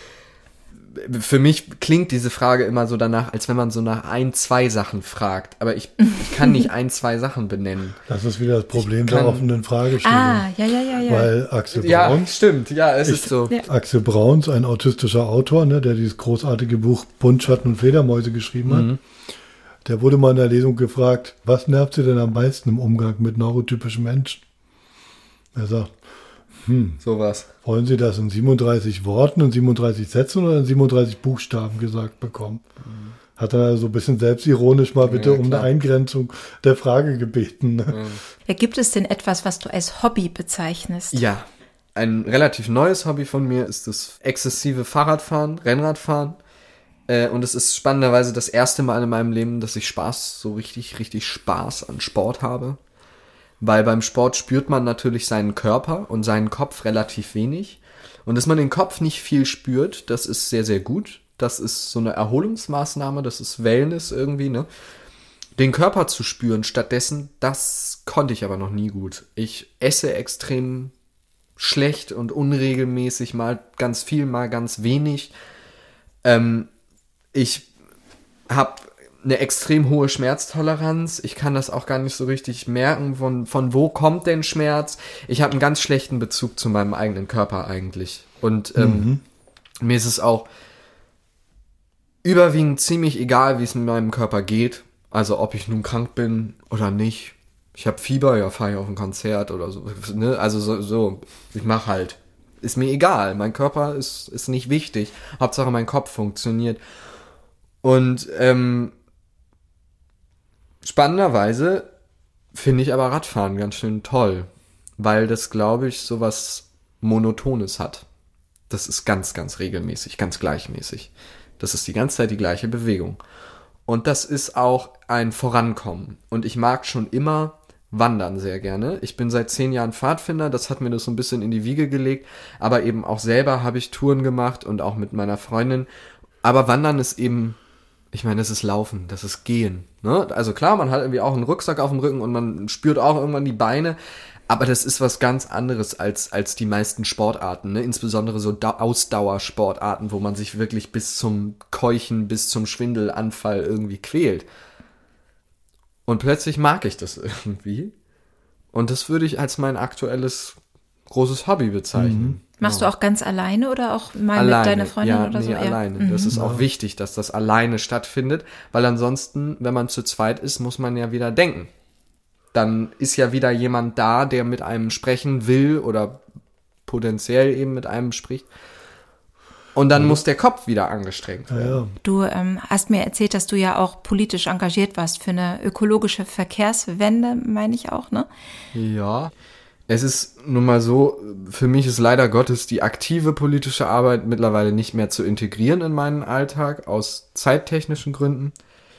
Speaker 5: Für mich klingt diese Frage immer so danach, als wenn man so nach 2 Sachen fragt. Aber ich kann nicht 2 Sachen benennen.
Speaker 3: Das ist wieder das Problem
Speaker 5: kann-
Speaker 3: der offenen Fragestellung.
Speaker 2: Ja.
Speaker 3: Weil Axel
Speaker 5: Ja,
Speaker 3: Brauns,
Speaker 5: stimmt. Ja, es ist so.
Speaker 2: Ja.
Speaker 3: Axel Brauns, ein autistischer Autor, ne, der dieses großartige Buch Buntschatten und Fledermäuse geschrieben hat, der wurde mal in der Lesung gefragt, was nervt Sie denn am meisten im Umgang mit neurotypischen Menschen? Er sagt,
Speaker 5: Sowas.
Speaker 3: wollen Sie das in 37 Worten, in 37 Sätzen oder in 37 Buchstaben gesagt bekommen? Hat er also ein bisschen selbstironisch mal bitte um
Speaker 5: klar.
Speaker 3: eine Eingrenzung der Frage gebeten. Ne?
Speaker 2: Ja, gibt es denn etwas, was du als Hobby bezeichnest?
Speaker 5: Ja, ein relativ neues Hobby von mir ist das exzessive Fahrradfahren, Rennradfahren. Und es ist spannenderweise das erste Mal in meinem Leben, dass ich so richtig Spaß an Sport habe. Weil beim Sport spürt man natürlich seinen Körper und seinen Kopf relativ wenig. Und dass man den Kopf nicht viel spürt, das ist sehr, sehr gut. Das ist so eine Erholungsmaßnahme, das ist Wellness irgendwie, ne? Den Körper zu spüren stattdessen, das konnte ich aber noch nie gut. Ich esse extrem schlecht und unregelmäßig, mal ganz viel, mal ganz wenig. Ich habe eine extrem hohe Schmerztoleranz. Ich kann das auch gar nicht so richtig merken, von wo kommt denn Schmerz. Ich habe einen ganz schlechten Bezug zu meinem eigenen Körper eigentlich. Und mir ist es auch überwiegend ziemlich egal, wie es mit meinem Körper geht. Also ob ich nun krank bin oder nicht. Ich habe Fieber, ja, fahre ich auf ein Konzert oder so. Ne? Also so, ich mache halt. Ist mir egal. Mein Körper ist nicht wichtig. Hauptsache mein Kopf funktioniert. Und spannenderweise finde ich aber Radfahren ganz schön toll, weil das, glaube ich, sowas Monotones hat. Das ist ganz, ganz regelmäßig, ganz gleichmäßig. Das ist die ganze Zeit die gleiche Bewegung. Und das ist auch ein Vorankommen. Und ich mag schon immer Wandern sehr gerne. Ich bin seit 10 Jahren Pfadfinder, das hat mir das so ein bisschen in die Wiege gelegt, aber eben auch selber habe ich Touren gemacht und auch mit meiner Freundin. Aber Wandern ist eben, ich meine, das ist Laufen, das ist Gehen. Ne? Also klar, man hat irgendwie auch einen Rucksack auf dem Rücken und man spürt auch irgendwann die Beine, aber das ist was ganz anderes als die meisten Sportarten, ne? Insbesondere so Ausdauersportarten, wo man sich wirklich bis zum Keuchen, bis zum Schwindelanfall irgendwie quält. Und plötzlich mag ich das irgendwie. Und das würde ich als mein aktuelles großes Hobby bezeichnen.
Speaker 2: Machst du auch ganz alleine oder auch mal
Speaker 5: Alleine,
Speaker 2: mit deiner Freundin oder so?
Speaker 5: Ja, alleine. Das ist auch wichtig, dass das alleine stattfindet, weil ansonsten, wenn man zu zweit ist, muss man ja wieder denken. Dann ist ja wieder jemand da, der mit einem sprechen will oder potenziell eben mit einem spricht. Und dann muss der Kopf wieder angestrengt werden.
Speaker 3: Ja.
Speaker 2: Du hast mir erzählt, dass du ja auch politisch engagiert warst für eine ökologische Verkehrswende, meine ich auch, ne?
Speaker 5: Ja. Es ist nun mal so, für mich ist leider Gottes die aktive politische Arbeit mittlerweile nicht mehr zu integrieren in meinen Alltag, aus zeittechnischen Gründen.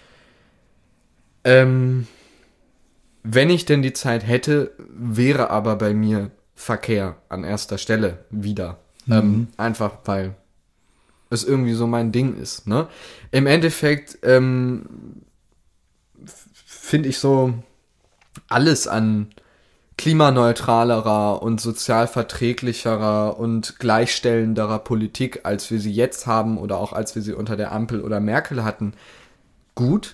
Speaker 5: Wenn ich denn die Zeit hätte, wäre aber bei mir Verkehr an erster Stelle wieder. Einfach weil es irgendwie so mein Ding ist. Ne? Im Endeffekt finde ich so alles an klimaneutralerer und sozialverträglicherer und gleichstellenderer Politik, als wir sie jetzt haben oder auch als wir sie unter der Ampel oder Merkel hatten, gut.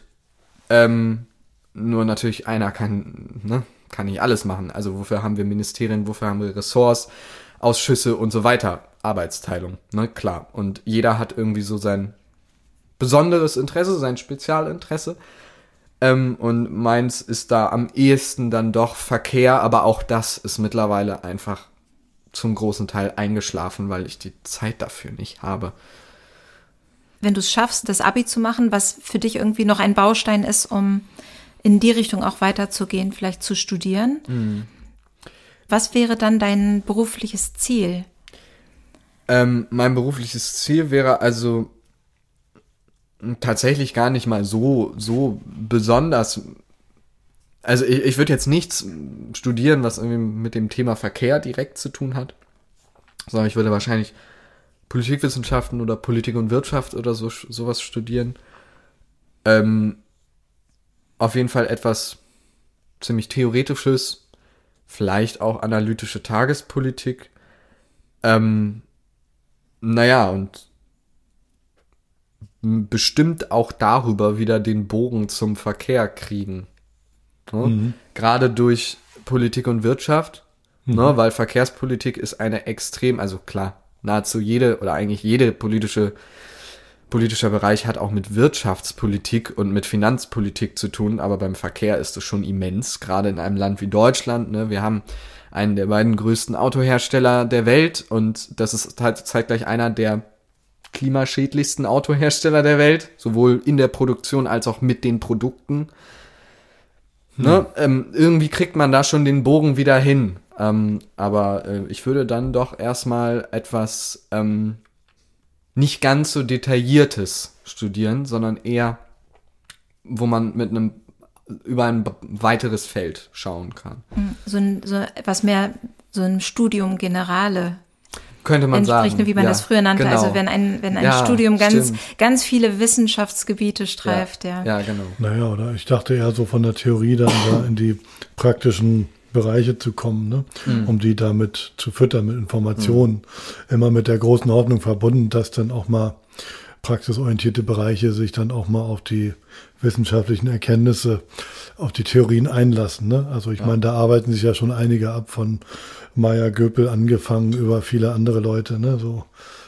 Speaker 5: Nur natürlich einer kann nicht alles machen. Also wofür haben wir Ministerien, wofür haben wir Ressorts, Ausschüsse und so weiter. Arbeitsteilung, ne, klar. Und jeder hat irgendwie so sein besonderes Interesse, sein Spezialinteresse. Und meins ist da am ehesten dann doch Verkehr, aber auch das ist mittlerweile einfach zum großen Teil eingeschlafen, weil ich die Zeit dafür nicht habe.
Speaker 2: Wenn du es schaffst, das Abi zu machen, was für dich irgendwie noch ein Baustein ist, um in die Richtung auch weiterzugehen, vielleicht zu studieren, was wäre dann dein berufliches Ziel?
Speaker 5: Mein berufliches Ziel wäre also tatsächlich gar nicht mal so besonders. Also ich würde jetzt nichts studieren, was irgendwie mit dem Thema Verkehr direkt zu tun hat, sondern ich würde wahrscheinlich Politikwissenschaften oder Politik und Wirtschaft oder sowas studieren. Auf jeden Fall etwas ziemlich Theoretisches, vielleicht auch analytische Tagespolitik. Naja, und bestimmt auch darüber wieder den Bogen zum Verkehr kriegen. Ne? Gerade durch Politik und Wirtschaft, ne? Weil Verkehrspolitik ist eine extrem, also klar, nahezu jede oder eigentlich jede politischer Bereich hat auch mit Wirtschaftspolitik und mit Finanzpolitik zu tun, aber beim Verkehr ist es schon immens, gerade in einem Land wie Deutschland. Ne? Wir haben einen der beiden größten Autohersteller der Welt und das ist halt zeitgleich einer der klimaschädlichsten Autohersteller der Welt, sowohl in der Produktion als auch mit den Produkten. Ne? Irgendwie kriegt man da schon den Bogen wieder hin. Aber ich würde dann doch erstmal etwas nicht ganz so Detailliertes studieren, sondern eher, wo man über ein weiteres Feld schauen kann.
Speaker 2: So etwas mehr, so ein Studium Generale.
Speaker 5: Könnte man sagen.
Speaker 2: Wie man das früher nannte.
Speaker 5: Genau.
Speaker 2: Also wenn ein Studium ganz viele Wissenschaftsgebiete streift. Ja,
Speaker 5: genau.
Speaker 3: Naja, oder ich dachte eher so von der Theorie dann da in die praktischen Bereiche zu kommen, ne? Um die damit zu füttern mit Informationen. Immer mit der großen Hoffnung verbunden, dass dann auch mal praxisorientierte Bereiche sich dann auch mal auf die wissenschaftlichen Erkenntnisse, auf die Theorien einlassen. Ne? Also ich meine, da arbeiten sich ja schon einige ab, von Meyer Göpel angefangen über viele andere Leute. Ne? So.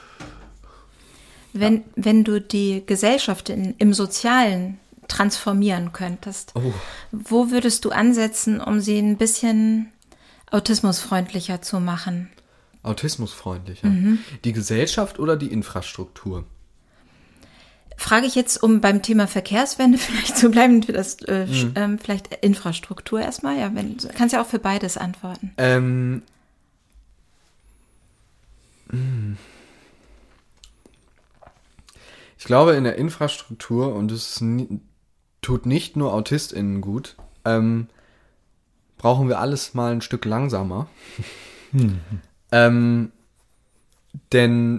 Speaker 2: Wenn du die Gesellschaft im Sozialen transformieren könntest, wo würdest du ansetzen, um sie ein bisschen autismusfreundlicher zu machen?
Speaker 5: Autismusfreundlicher? Die Gesellschaft oder die Infrastruktur?
Speaker 2: Frage ich jetzt, um beim Thema Verkehrswende vielleicht zu bleiben, vielleicht Infrastruktur erstmal. Ja, du kannst ja auch für beides antworten.
Speaker 5: Ich glaube, in der Infrastruktur, und es tut nicht nur AutistInnen gut, brauchen wir alles mal ein Stück langsamer. Denn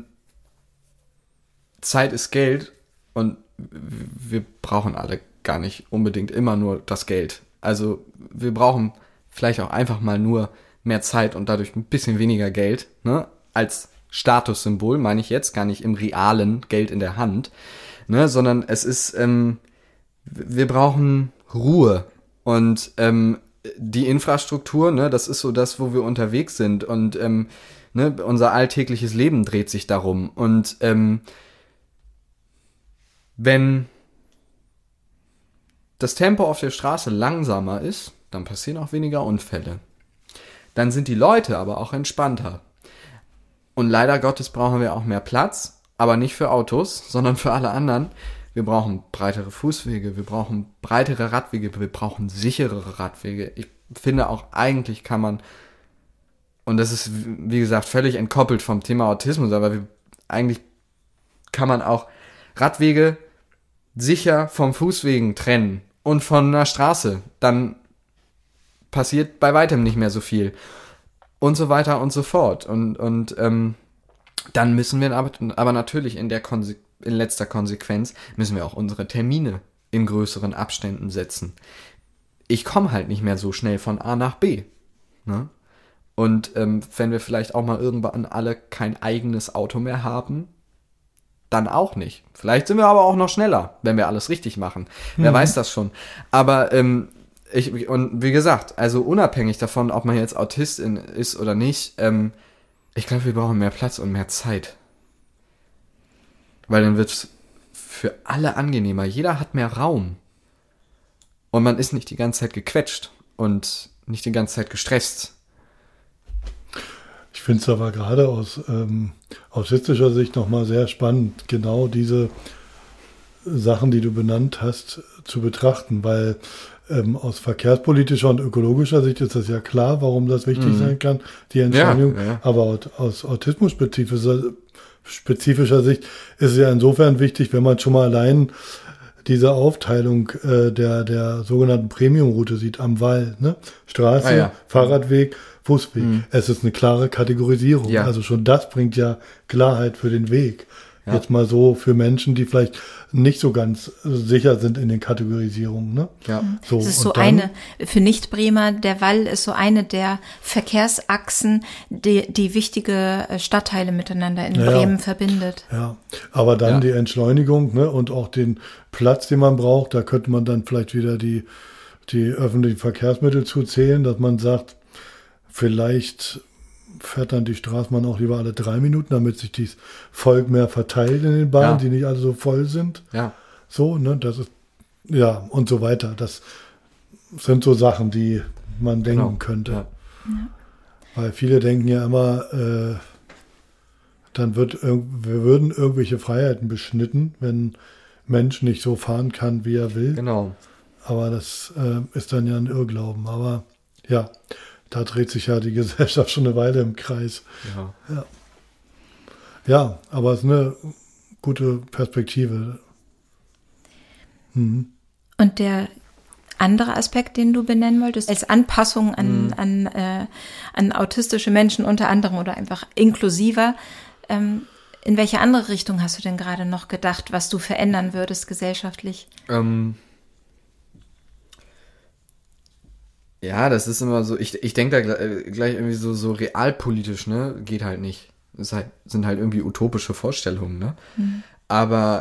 Speaker 5: Zeit ist Geld und wir brauchen alle gar nicht unbedingt immer nur das Geld. Also wir brauchen vielleicht auch einfach mal nur mehr Zeit und dadurch ein bisschen weniger Geld, ne? Als Statussymbol, meine ich jetzt, gar nicht im realen Geld in der Hand, ne? Sondern es ist, wir brauchen Ruhe und die Infrastruktur, ne, das ist so das, wo wir unterwegs sind und ne, unser alltägliches Leben dreht sich darum und wenn das Tempo auf der Straße langsamer ist, dann passieren auch weniger Unfälle. Dann sind die Leute aber auch entspannter. Und leider Gottes brauchen wir auch mehr Platz, aber nicht für Autos, sondern für alle anderen. Wir brauchen breitere Fußwege, wir brauchen breitere Radwege, wir brauchen sicherere Radwege. Ich finde auch, eigentlich kann man, und das ist, wie gesagt, völlig entkoppelt vom Thema Autismus, aber eigentlich kann man auch Radwege sicher vom Fußwegen trennen und von einer Straße. Dann passiert bei weitem nicht mehr so viel. Und so weiter und so fort. Und dann müssen wir aber natürlich in letzter Konsequenz müssen wir auch unsere Termine in größeren Abständen setzen. Ich komme halt nicht mehr so schnell von A nach B. Ne? Und wenn wir vielleicht auch mal irgendwann alle kein eigenes Auto mehr haben, dann auch nicht. Vielleicht sind wir aber auch noch schneller, wenn wir alles richtig machen. Wer weiß das schon. Aber und wie gesagt, also unabhängig davon, ob man jetzt Autistin ist oder nicht, ich glaube, wir brauchen mehr Platz und mehr Zeit. Weil dann wird es für alle angenehmer. Jeder hat mehr Raum. Und man ist nicht die ganze Zeit gequetscht und nicht die ganze Zeit gestresst.
Speaker 3: Ich finde es aber gerade aus autistischer Sicht nochmal sehr spannend, genau diese Sachen, die du benannt hast, zu betrachten, weil aus verkehrspolitischer und ökologischer Sicht ist das ja klar, warum das wichtig sein kann, die Entscheidung. Ja. Aber aus autismusspezifischer Sicht ist es ja insofern wichtig, wenn man schon mal allein diese Aufteilung der sogenannten Premium-Route sieht am Wall, ne? Straße, Fahrradweg, Fußweg. Es ist eine klare Kategorisierung. Ja. Also schon das bringt ja Klarheit für den Weg. Ja. Jetzt mal so für Menschen, die vielleicht nicht so ganz sicher sind in den Kategorisierungen. Ne? Ja.
Speaker 2: So, es ist so eine, für Nicht-Bremer, der Wall ist so eine der Verkehrsachsen, die wichtige Stadtteile miteinander in Bremen verbindet.
Speaker 3: Ja, aber dann die Entschleunigung, ne, und auch den Platz, den man braucht, da könnte man dann vielleicht wieder die öffentlichen Verkehrsmittel zuzählen, dass man sagt, vielleicht fährt dann die Straßenbahn auch lieber alle 3 Minuten, damit sich das Volk mehr verteilt in den Bahnen, die nicht alle so voll sind. Ja. So, ne, das ist, und so weiter. Das sind so Sachen, die man denken könnte. Ja. Weil viele denken ja immer, wir würden irgendwelche Freiheiten beschnitten, wenn ein Mensch nicht so fahren kann, wie er will. Genau. Aber das ist dann ja ein Irrglauben. Aber ja, da dreht sich ja die Gesellschaft schon eine Weile im Kreis. Ja, aber es ist eine gute Perspektive.
Speaker 2: Und der andere Aspekt, den du benennen wolltest, als Anpassung an autistische Menschen unter anderem oder einfach inklusiver, in welche andere Richtung hast du denn gerade noch gedacht, was du verändern würdest gesellschaftlich?
Speaker 5: Ja, das ist immer so, ich denke da gleich irgendwie so realpolitisch, ne, geht halt nicht. Es sind halt irgendwie utopische Vorstellungen, ne. Aber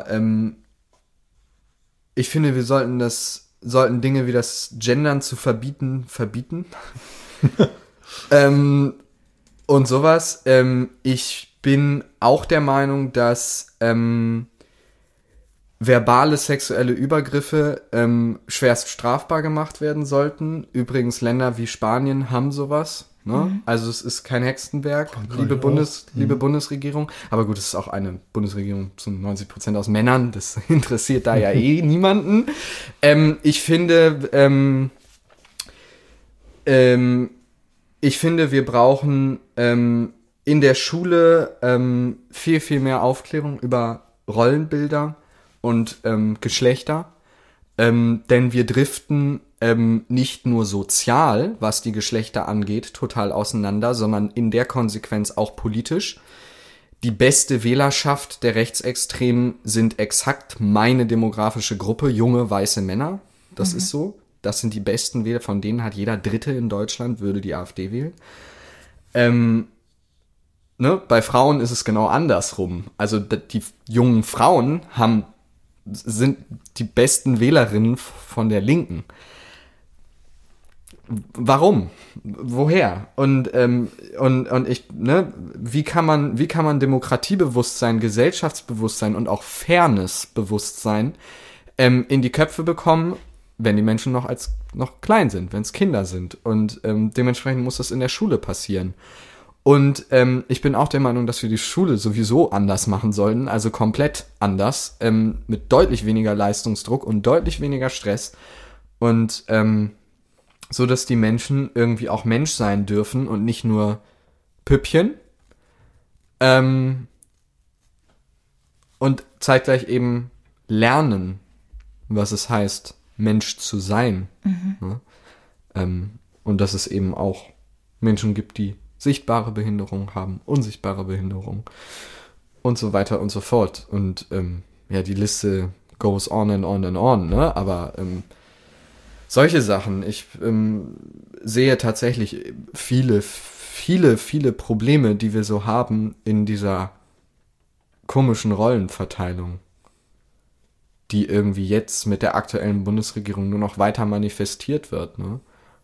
Speaker 5: ich finde, wir sollten Dinge wie das Gendern zu verbieten. Und sowas. Ich bin auch der Meinung, dass verbale sexuelle Übergriffe schwerst strafbar gemacht werden sollten. Übrigens, Länder wie Spanien haben sowas. Ne? Also es ist kein Hexenwerk, liebe Bundesregierung. Aber gut, es ist auch eine Bundesregierung zu 90% aus Männern. Das interessiert da ja niemanden. Ich finde, wir brauchen in der Schule viel, viel mehr Aufklärung über Rollenbilder und Geschlechter, denn wir driften nicht nur sozial, was die Geschlechter angeht, total auseinander, sondern in der Konsequenz auch politisch. Die beste Wählerschaft der Rechtsextremen sind exakt meine demografische Gruppe, junge, weiße Männer. Das ist so. Das sind die besten Wähler, von denen hat jeder Dritte in Deutschland, würde die AfD wählen. Bei Frauen ist es genau andersrum. Also die jungen Frauen sind die besten Wählerinnen von der Linken. Warum? Woher? Und ich, wie kann man Demokratiebewusstsein, Gesellschaftsbewusstsein und auch Fairnessbewusstsein in die Köpfe bekommen, wenn die Menschen noch klein sind, wenn es Kinder sind. Und dementsprechend muss das in der Schule passieren. Und ich bin auch der Meinung, dass wir die Schule sowieso anders machen sollten, also komplett anders, mit deutlich weniger Leistungsdruck und deutlich weniger Stress. Und so dass die Menschen irgendwie auch Mensch sein dürfen und nicht nur Püppchen. Und zeitgleich eben lernen, was es heißt, Mensch zu sein. Und dass es eben auch Menschen gibt, die sichtbare Behinderung haben, unsichtbare Behinderung und so weiter und so fort. Und die Liste goes on and on and on, ne? Aber solche Sachen. Ich sehe tatsächlich viele Probleme, die wir so haben in dieser komischen Rollenverteilung, die irgendwie jetzt mit der aktuellen Bundesregierung nur noch weiter manifestiert wird. Ne?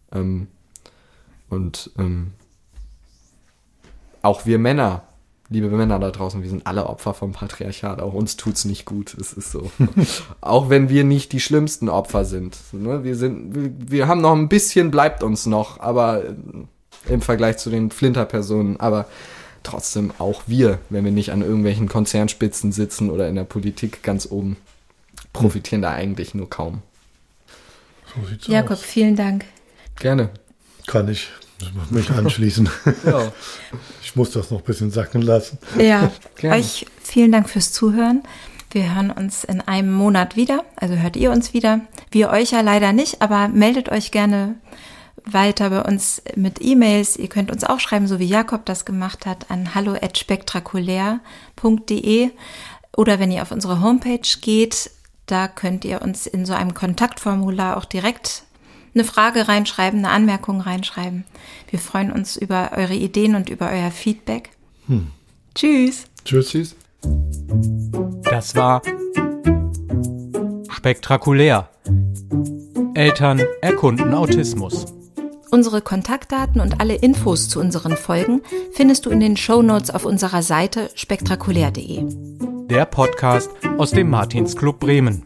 Speaker 5: Auch wir Männer, liebe Männer da draußen, wir sind alle Opfer vom Patriarchat. Auch uns tut's nicht gut, es ist so. Auch wenn wir nicht die schlimmsten Opfer sind. Ne? Wir haben noch ein bisschen, bleibt uns noch, aber im Vergleich zu den Flinter-Personen, aber trotzdem auch wir, wenn wir nicht an irgendwelchen Konzernspitzen sitzen oder in der Politik ganz oben, profitieren da eigentlich nur kaum.
Speaker 3: So sieht's
Speaker 2: Jakob,
Speaker 3: aus.
Speaker 2: vielen Dank.
Speaker 5: Gerne.
Speaker 3: Kann ich mich anschließen.
Speaker 5: Ja.
Speaker 3: Ich muss das noch ein bisschen sacken lassen.
Speaker 2: Ja,
Speaker 5: Gerne.
Speaker 2: euch vielen Dank fürs Zuhören. Wir hören uns in einem Monat wieder, also hört ihr uns wieder. Wir euch ja leider nicht, aber meldet euch gerne weiter bei uns mit E-Mails. Ihr könnt uns auch schreiben, so wie Jakob das gemacht hat, an hallo@spektrakulär.de oder wenn ihr auf unsere Homepage geht, da könnt ihr uns in so einem Kontaktformular auch direkt eine Frage reinschreiben, eine Anmerkung reinschreiben. Wir freuen uns über eure Ideen und über euer Feedback. Tschüss.
Speaker 3: Tschüss.
Speaker 1: Das war Spektrakulär. Eltern erkunden Autismus.
Speaker 2: Unsere Kontaktdaten und alle Infos zu unseren Folgen findest du in den Shownotes auf unserer Seite spektrakulär.de.
Speaker 1: Der Podcast aus dem Martinsclub Bremen.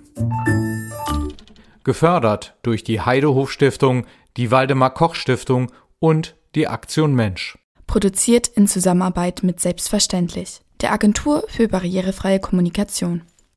Speaker 1: Gefördert durch die Heidehof-Stiftung, die Waldemar-Koch-Stiftung und die Aktion Mensch.
Speaker 6: Produziert in Zusammenarbeit mit Selbstverständlich, der Agentur für barrierefreie Kommunikation.